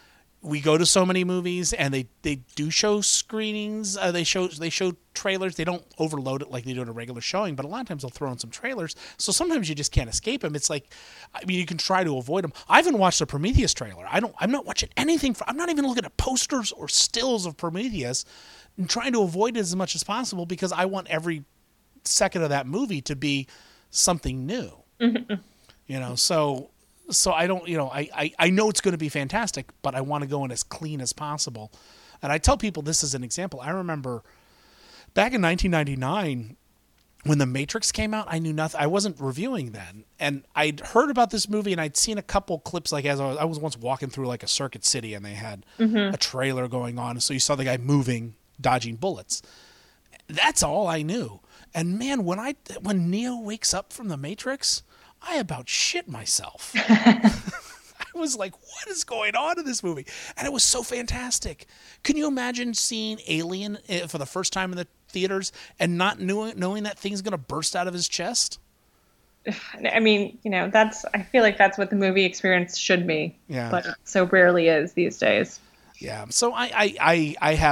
we go to so many movies, and they do show screenings. They show trailers. They don't overload it like they do in a regular showing, but a lot of times they'll throw in some trailers. So sometimes you just can't escape them. It's like, I mean, you can try to avoid them. I haven't watched the Prometheus trailer. I'm not watching anything. I'm not even looking at posters or stills of Prometheus, and trying to avoid it as much as possible because I want every second of that movie to be something new. You know, so I don't, you know, I know it's going to be fantastic, but I want to go in as clean as possible. And I tell people this as an example. I remember back in 1999 when The Matrix came out, I knew nothing. I wasn't reviewing then. And I'd heard about this movie and I'd seen a couple clips, like as I was once walking through like a Circuit City and they had a trailer going on. So you saw the guy moving, dodging bullets. That's all I knew. And man, when Neo wakes up from The Matrix, I about shit myself. I was like, what is going on in this movie? And it was so fantastic. Can you imagine seeing Alien for the first time in the theaters and not knowing that thing's going to burst out of his chest? I mean, you know, I feel like that's what the movie experience should be. Yeah. But it so rarely is these days. Yeah. So I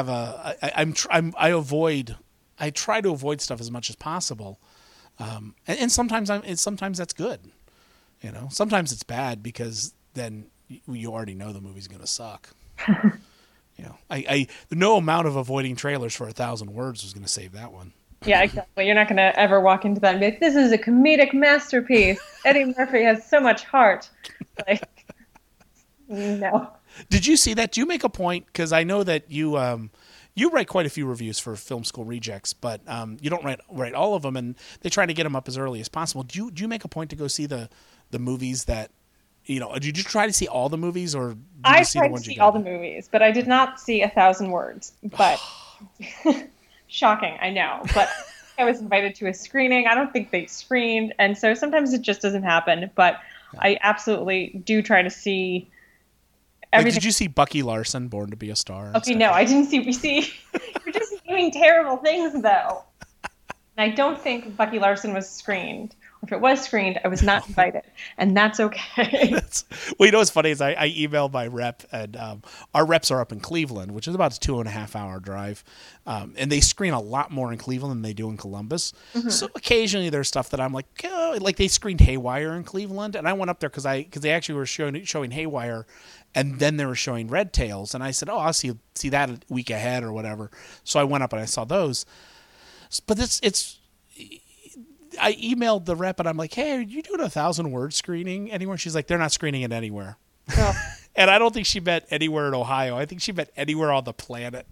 try to avoid stuff as much as possible. And sometimes that's good, you know. Sometimes it's bad because then you already know the movie's going to suck. You know, no amount of avoiding trailers for 1,000 words was going to save that one. Yeah, exactly. You're not going to ever walk into that and be like, "This is a comedic masterpiece. Eddie Murphy has so much heart." Like, no. Did you see that? Do you make a point? Because I know that you write quite a few reviews for Film School Rejects, but you don't write all of them, and they try to get them up as early as possible. Do you make a point to go see the movies that, you know? Did you try to see all the movies, or did I you see tried the ones to you see got? all the movies, but I did not see 1,000 words. But shocking, I know. But I was invited to a screening. I don't think they screened, and so sometimes it just doesn't happen. But I absolutely do try to see. Like, did you see Bucky Larson, Born to Be a Star? Okay, no, I didn't see. You're just naming terrible things, though. And I don't think Bucky Larson was screened. If it was screened, I was not invited, and that's okay. Well, you know what's funny is I emailed my rep, and our reps are up in Cleveland, which is about a 2.5 hour drive, and they screen a lot more in Cleveland than they do in Columbus. So occasionally there's stuff that I'm like, oh, like they screened Haywire in Cleveland, and I went up there because they actually were showing Haywire, and then they were showing Red Tails, and I said, oh, I'll see that a week ahead or whatever. So I went up and I saw those, but it's. I emailed the rep and I'm like, hey, are you doing 1,000 word screening anywhere? She's like, they're not screening it anywhere. Oh. And I don't think she meant anywhere in Ohio. I think she meant anywhere on the planet.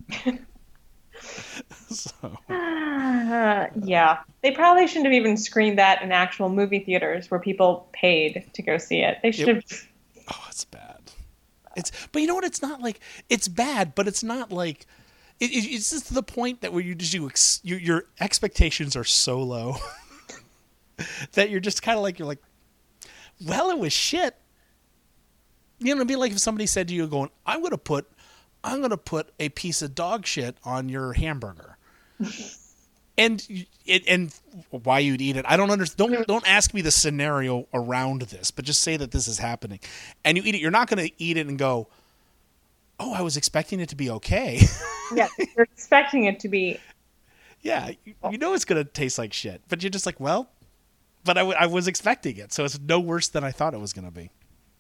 Yeah. They probably shouldn't have even screened that in actual movie theaters where people paid to go see it. They should have. Oh, it's bad. But you know what? It's not like it's bad, but it's not like it's just to the point that where your expectations are so low. That you're just kind of like, well, it was shit. You know, it'd be like if somebody said to you, going, I'm gonna put a piece of dog shit on your hamburger, and why you'd eat it, I don't understand. Don't ask me the scenario around this, but just say that this is happening, and you eat it. You're not gonna eat it and go, oh, I was expecting it to be okay. Yeah, you're expecting it to be. Yeah, you know it's gonna taste like shit, but you're just like, well. But I was expecting it, so it's no worse than I thought it was going to be.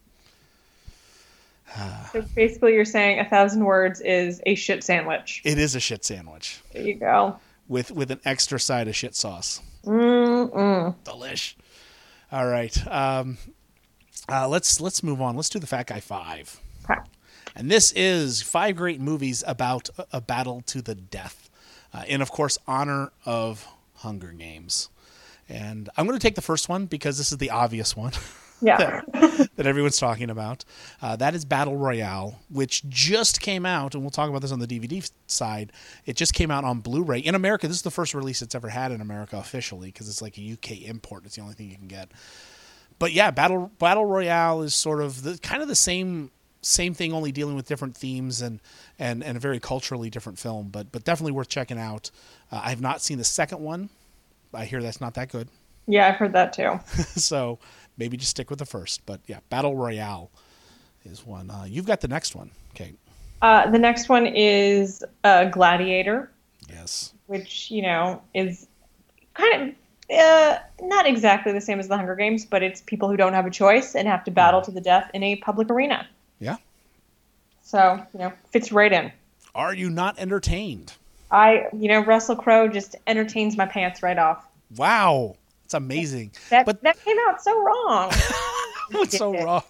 So basically you're saying 1,000 words is a shit sandwich. It is a shit sandwich. There you go. With an extra side of shit sauce. Delish. All right. Let's move on. Let's do the Fat Guy 5. Okay. And this is 5 great movies about a battle to the death. In, of course, honor of Hunger Games. And I'm going to take the first one because this is the obvious one. Yeah. that everyone's talking about. That is Battle Royale, which just came out, and we'll talk about this on the DVD side. It just came out on Blu-ray. In America, this is the first release it's ever had in America officially because it's like a UK import. It's the only thing you can get. But yeah, Battle Royale is sort of the same thing, only dealing with different themes and a very culturally different film, but definitely worth checking out. I have not seen the second one. I hear that's not that good. Yeah, I've heard that too. So maybe just stick with the first. But yeah, Battle Royale is one. You've got the next one, Kate. The next one is Gladiator, Yes. which, is kind of not exactly the same as the Hunger Games, but it's people who don't have a choice and have to battle to the death in a public arena. Yeah. So, fits right in. Are you not entertained? Russell Crowe just entertains my pants right off. Wow. It's amazing. That came out so wrong. What's so wrong?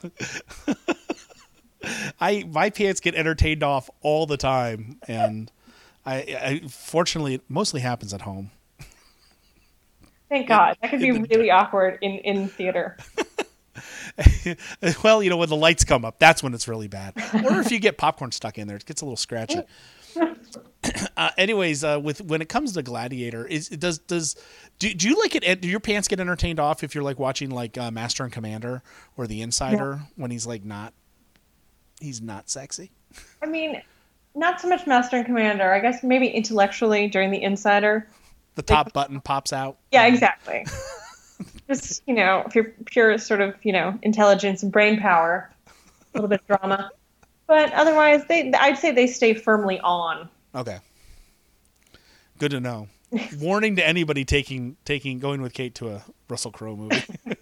My pants get entertained off all the time, and I fortunately, it mostly happens at home. Thank God. That could be really awkward in theater. Well, when the lights come up, that's when it's really bad. Or if you get popcorn stuck in there, it gets a little scratchy. Anyways, when it comes to Gladiator, do you like it? Do your pants get entertained off if you're like watching like Master and Commander or The Insider when he's like he's not sexy? I mean, not so much Master and Commander. I guess maybe intellectually during The Insider. The top button pops out. Yeah, exactly. Just, if you're pure sort of, intelligence and brain power, a little bit of drama. But otherwise, I'd say they stay firmly on. Okay. Good to know. Warning to anybody going with Kate to a Russell Crowe movie.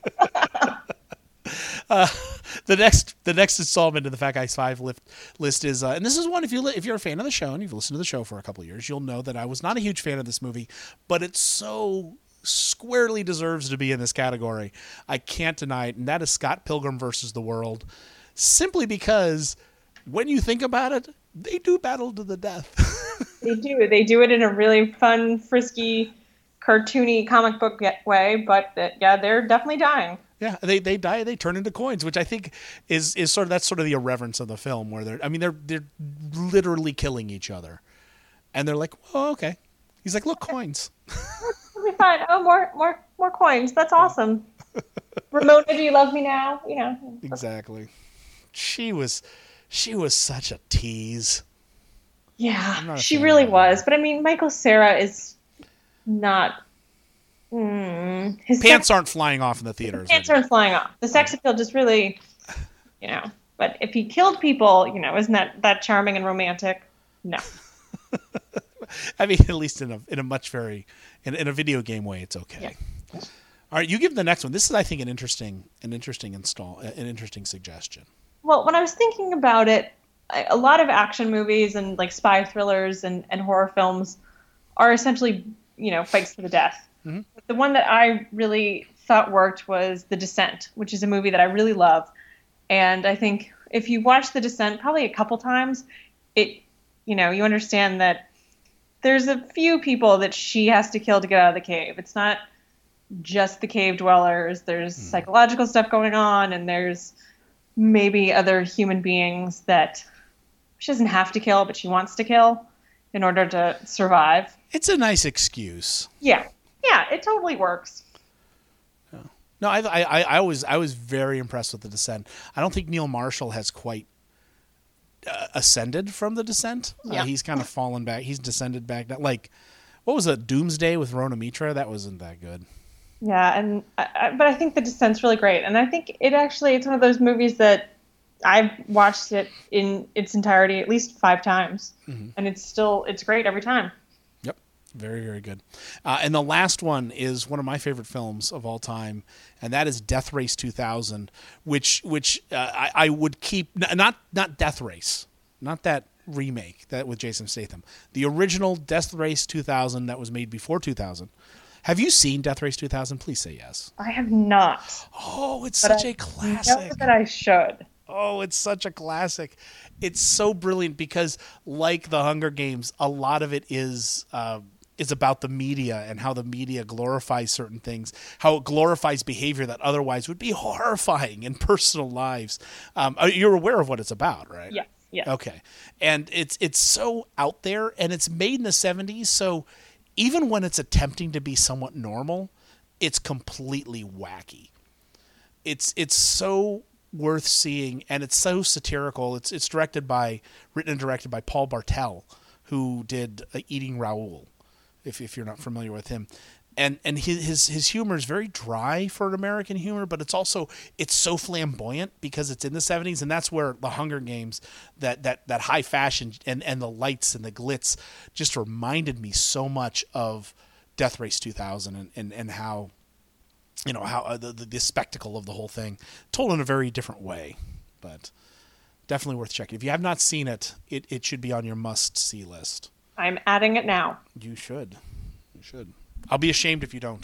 The next installment of the Fat Guys 5 list is, and this is one if you're a fan of the show and you've listened to the show for a couple of years, you'll know that I was not a huge fan of this movie, but it so squarely deserves to be in this category. I can't deny it, and that is Scott Pilgrim versus the World, simply because when you think about it, they do battle to the death. They do. They do it in a really fun, frisky, cartoony comic book way, but they're definitely dying. Yeah, they die. They turn into coins, which I think is sort of that's sort of the irreverence of the film, where they're literally killing each other, and they're like, "Oh, okay." He's like, "Look, coins." It'll be fine. Oh, more coins. That's awesome. Ramona, do you love me now? Exactly. She was such a tease. Yeah, she really was. But I mean, Michael Cera is not. His pants aren't flying off in the theaters. Pants aren't flying off. The sex appeal just really, But if he killed people, isn't that charming and romantic? No. I mean, at least in a much in a video game way, it's okay. Yeah. All right, you give the next one. This is, I think, an interesting suggestion. Well, when I was thinking about it, a lot of action movies and like spy thrillers and horror films are essentially, fights to the death. Mm-hmm. But the one that I really thought worked was The Descent, which is a movie that I really love. And I think if you watch The Descent probably a couple times, you understand that there's a few people that she has to kill to get out of the cave. It's not just the cave dwellers. There's psychological stuff going on, and there's maybe other human beings that she doesn't have to kill, but she wants to kill in order to survive. It's a nice excuse. Yeah. Yeah, it totally works. No, I was very impressed with The Descent. I don't think Neil Marshall has quite ascended from The Descent. Yeah. He's kind of fallen back. He's descended back. Like, what was it, Doomsday with Rona Mitra? That wasn't that good. Yeah, but I think The Descent's really great. And I think it's one of those movies that I've watched it in its entirety at least 5 times. Mm-hmm. And it's great every time. Yep. Very, very good. And the last one is one of my favorite films of all time, and that is Death Race 2000, which I would keep, not Death Race, not that remake that with Jason Statham, the original Death Race 2000 that was made before 2000. Have you seen Death Race 2000? Please say yes. I have not. Oh, it's such a classic. I know that I should. Oh, it's such a classic. It's so brilliant because, like The Hunger Games, a lot of it is about the media and how the media glorifies certain things, how it glorifies behavior that otherwise would be horrifying in personal lives. You're aware of what it's about, right? Yeah. Yeah. Okay. And it's so out there, and it's made in the 70s, so even when it's attempting to be somewhat normal, it's completely wacky. It's so worth seeing, and it's so satirical. It's written and directed by Paul Bartel, who did Eating Raoul, if you're not familiar with him. and his humor is very dry for an American humor, but it's so flamboyant because it's in the 70s, and that's where the Hunger Games, that high fashion and the lights and the glitz just reminded me so much of Death Race 2000 and how, how the spectacle of the whole thing told in a very different way, but definitely worth checking. If you have not seen it, it should be on your must-see list. I'm adding it now. You should. I'll be ashamed if you don't.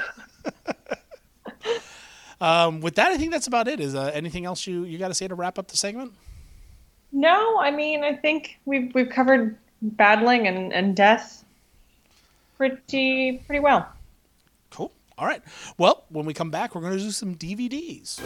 With that, I think that's about it. Is anything else you got to say to wrap up the segment? No, I mean, I think we've covered battling and death pretty well. Cool. All right. Well, when we come back, we're going to do some DVDs.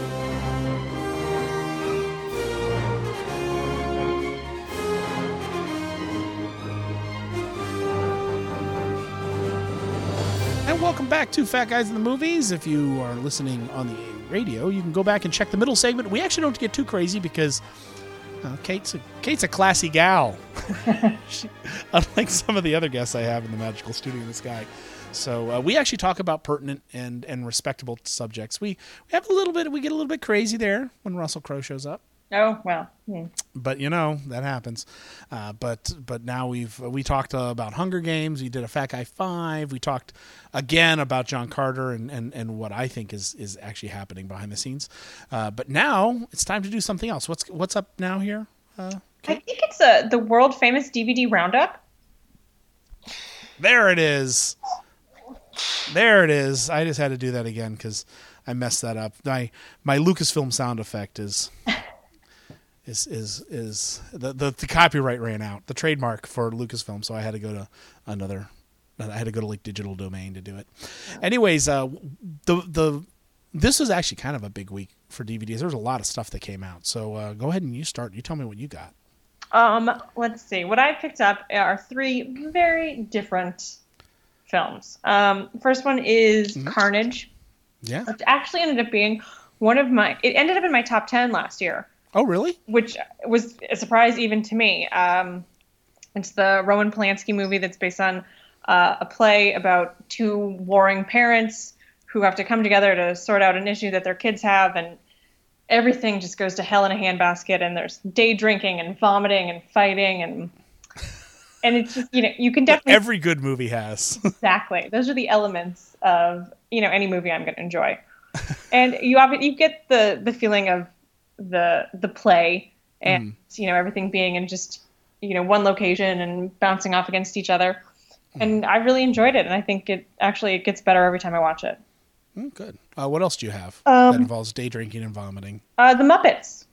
And welcome back to Fat Guys in the Movies. If you are listening on the radio, you can go back and check the middle segment. We actually don't get too crazy because Kate's a classy gal. Unlike some of the other guests I have in the magical studio in the sky. So we actually talk about pertinent and respectable subjects. We get a little bit crazy there when Russell Crowe shows up. Oh, well. But that happens. But now we talked about Hunger Games. We did a Fat Guy 5. We talked again about John Carter and what I think is actually happening behind the scenes. But now it's time to do something else. What's up now here? I think it's the world famous DVD roundup. There it is. I just had to do that again because I messed that up. My Lucasfilm sound effect is the copyright ran out, the trademark for Lucasfilm, so I had to go to like Digital Domain to do it. Anyways, this is actually kind of a big week for DVDs. There's a lot of stuff that came out. So go ahead and you start. You tell me what you got. Let's see. What I picked up are 3 very different films. First one is Carnage. Yeah. Which actually ended up being it ended up in my top 10 last year. Oh, really? Which was a surprise even to me. It's the Roman Polanski movie that's based on a play about 2 warring parents who have to come together to sort out an issue that their kids have, and everything just goes to hell in a handbasket, and there's day drinking and vomiting and fighting, and it's just, you can definitely... Every good movie has. Exactly. Those are the elements of, any movie I'm going to enjoy. And you get the feeling of the play and everything being in just one location and bouncing off against each other, and I really enjoyed it, and I think it gets better every time I watch it. Good. What else do you have that involves day drinking and vomiting? The Muppets.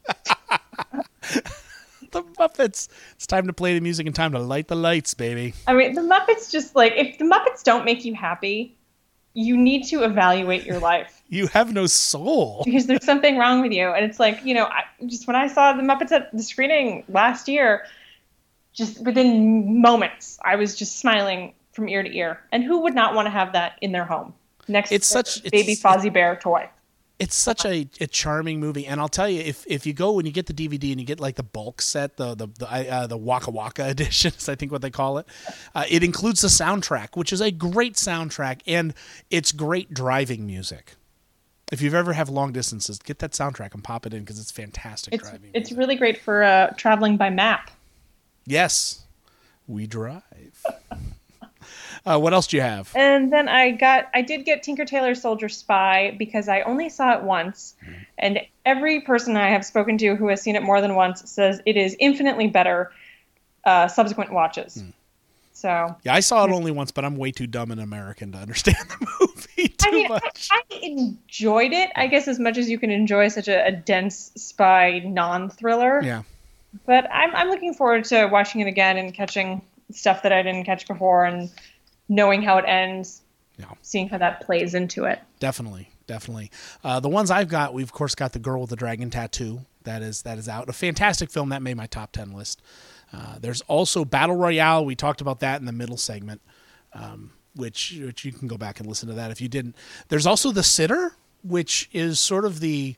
The Muppets. It's time to play the music and time to light the lights, baby. I mean, the Muppets, just like, if the Muppets don't make you happy, you need to evaluate your life. You have no soul. Because there's something wrong with you. And it's like, just when I saw the Muppets at the screening last year, just within moments, I was just smiling from ear to ear. And who would not want to have that in their home next to baby Fozzie Bear toy? It's such a charming movie, and I'll tell you, if you go and you get the DVD and you get like the bulk set, the Waka Waka edition, is I think what they call it, it includes the soundtrack, which is a great soundtrack, and it's great driving music. If you've ever have long distances, get that soundtrack and pop it in because it's fantastic driving music. It's really great for traveling by map. Yes, we drive. What else do you have? And then I did get Tinker Tailor Soldier Spy because I only saw it once. And every person I have spoken to who has seen it more than once says it is infinitely better subsequent watches. So yeah, I saw it only once, but I'm way too dumb and American to understand the movie much. I enjoyed it, I guess, as much as you can enjoy such a dense spy non-thriller. Yeah. But I'm looking forward to watching it again and catching stuff that I didn't catch before and knowing how it ends, seeing how that plays into it. Definitely. The ones I've got, we've of course got The Girl with the Dragon Tattoo. That is out. A fantastic film that made my top 10 list. There's also Battle Royale. We talked about that in the middle segment, which you can go back and listen to that if you didn't. There's also The Sitter, which is sort of is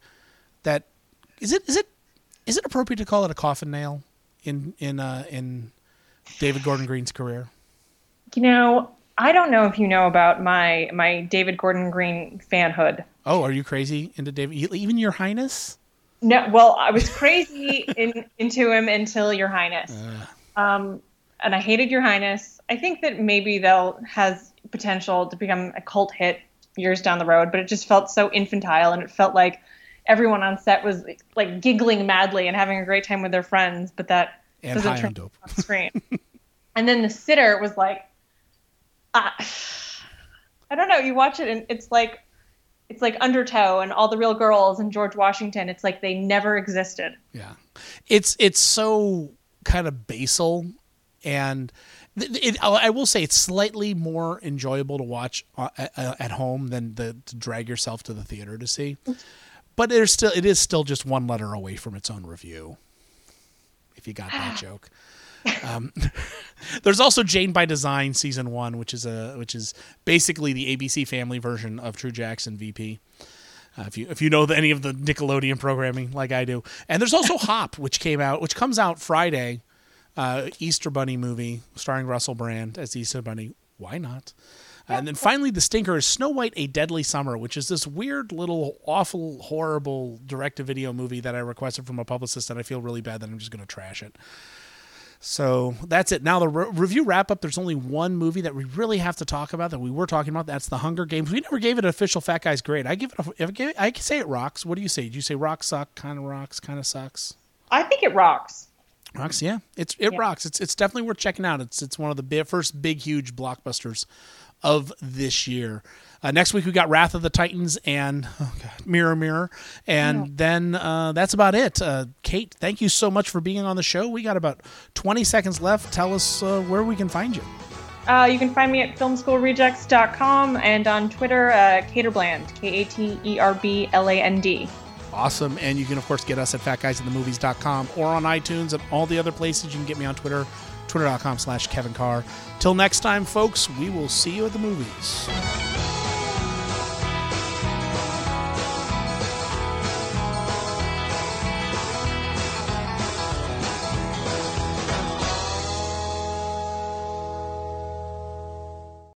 it appropriate to call it a coffin nail in David Gordon Green's career? I don't know if you know about my David Gordon Green fanhood. Oh, are you crazy into David? Even Your Highness? No, well, I was crazy into him until Your Highness. And I hated Your Highness. I think that maybe has potential to become a cult hit years down the road, but it just felt so infantile, and it felt like everyone on set was like giggling madly and having a great time with their friends, but that doesn't turn on screen. And then The Sitter was like, I don't know. You watch it and it's like Undertow and All the Real Girls and George Washington. It's like they never existed. Yeah, it's so kind of basal, and I will say it's slightly more enjoyable to watch at home than to drag yourself to the theater to see. But it is still just one letter away from its own review. If you got that joke. There's also Jane by Design season 1, which is basically the ABC Family version of True Jackson VP. If you know any of the Nickelodeon programming like I do. And there's also Hop, which comes out Friday. Easter Bunny movie starring Russell Brand as Easter Bunny. Why not? And then finally, the stinker is Snow White: A Deadly Summer, which is this weird little awful, horrible direct-to-video movie that I requested from a publicist, and I feel really bad that I'm just going to trash it. So that's it. Now the review wrap-up, there's only one movie that we really have to talk about that we were talking about. That's The Hunger Games. We never gave it an official Fat Guy's grade. I can say it rocks. What do you say? Do you say rock suck, kind of rocks, kind of sucks? I think it rocks. Rocks, yeah. It rocks. It's definitely worth checking out. It's one of the first big, huge blockbusters of this year. Next week we got Wrath of the Titans and Mirror Mirror, and then that's about it. Kate, thank you so much for being on the show. We got about 20 seconds left. Tell us where we can find you. You can find me at filmschoolrejects.com and on Twitter, Caterbland, Katerbland. Awesome. And you can, of course, get us at fatguysinthemovies.com or on iTunes and all the other places. You can get me on Twitter, twitter.com/Kevin Carr. Till next time, folks, we will see you at the movies.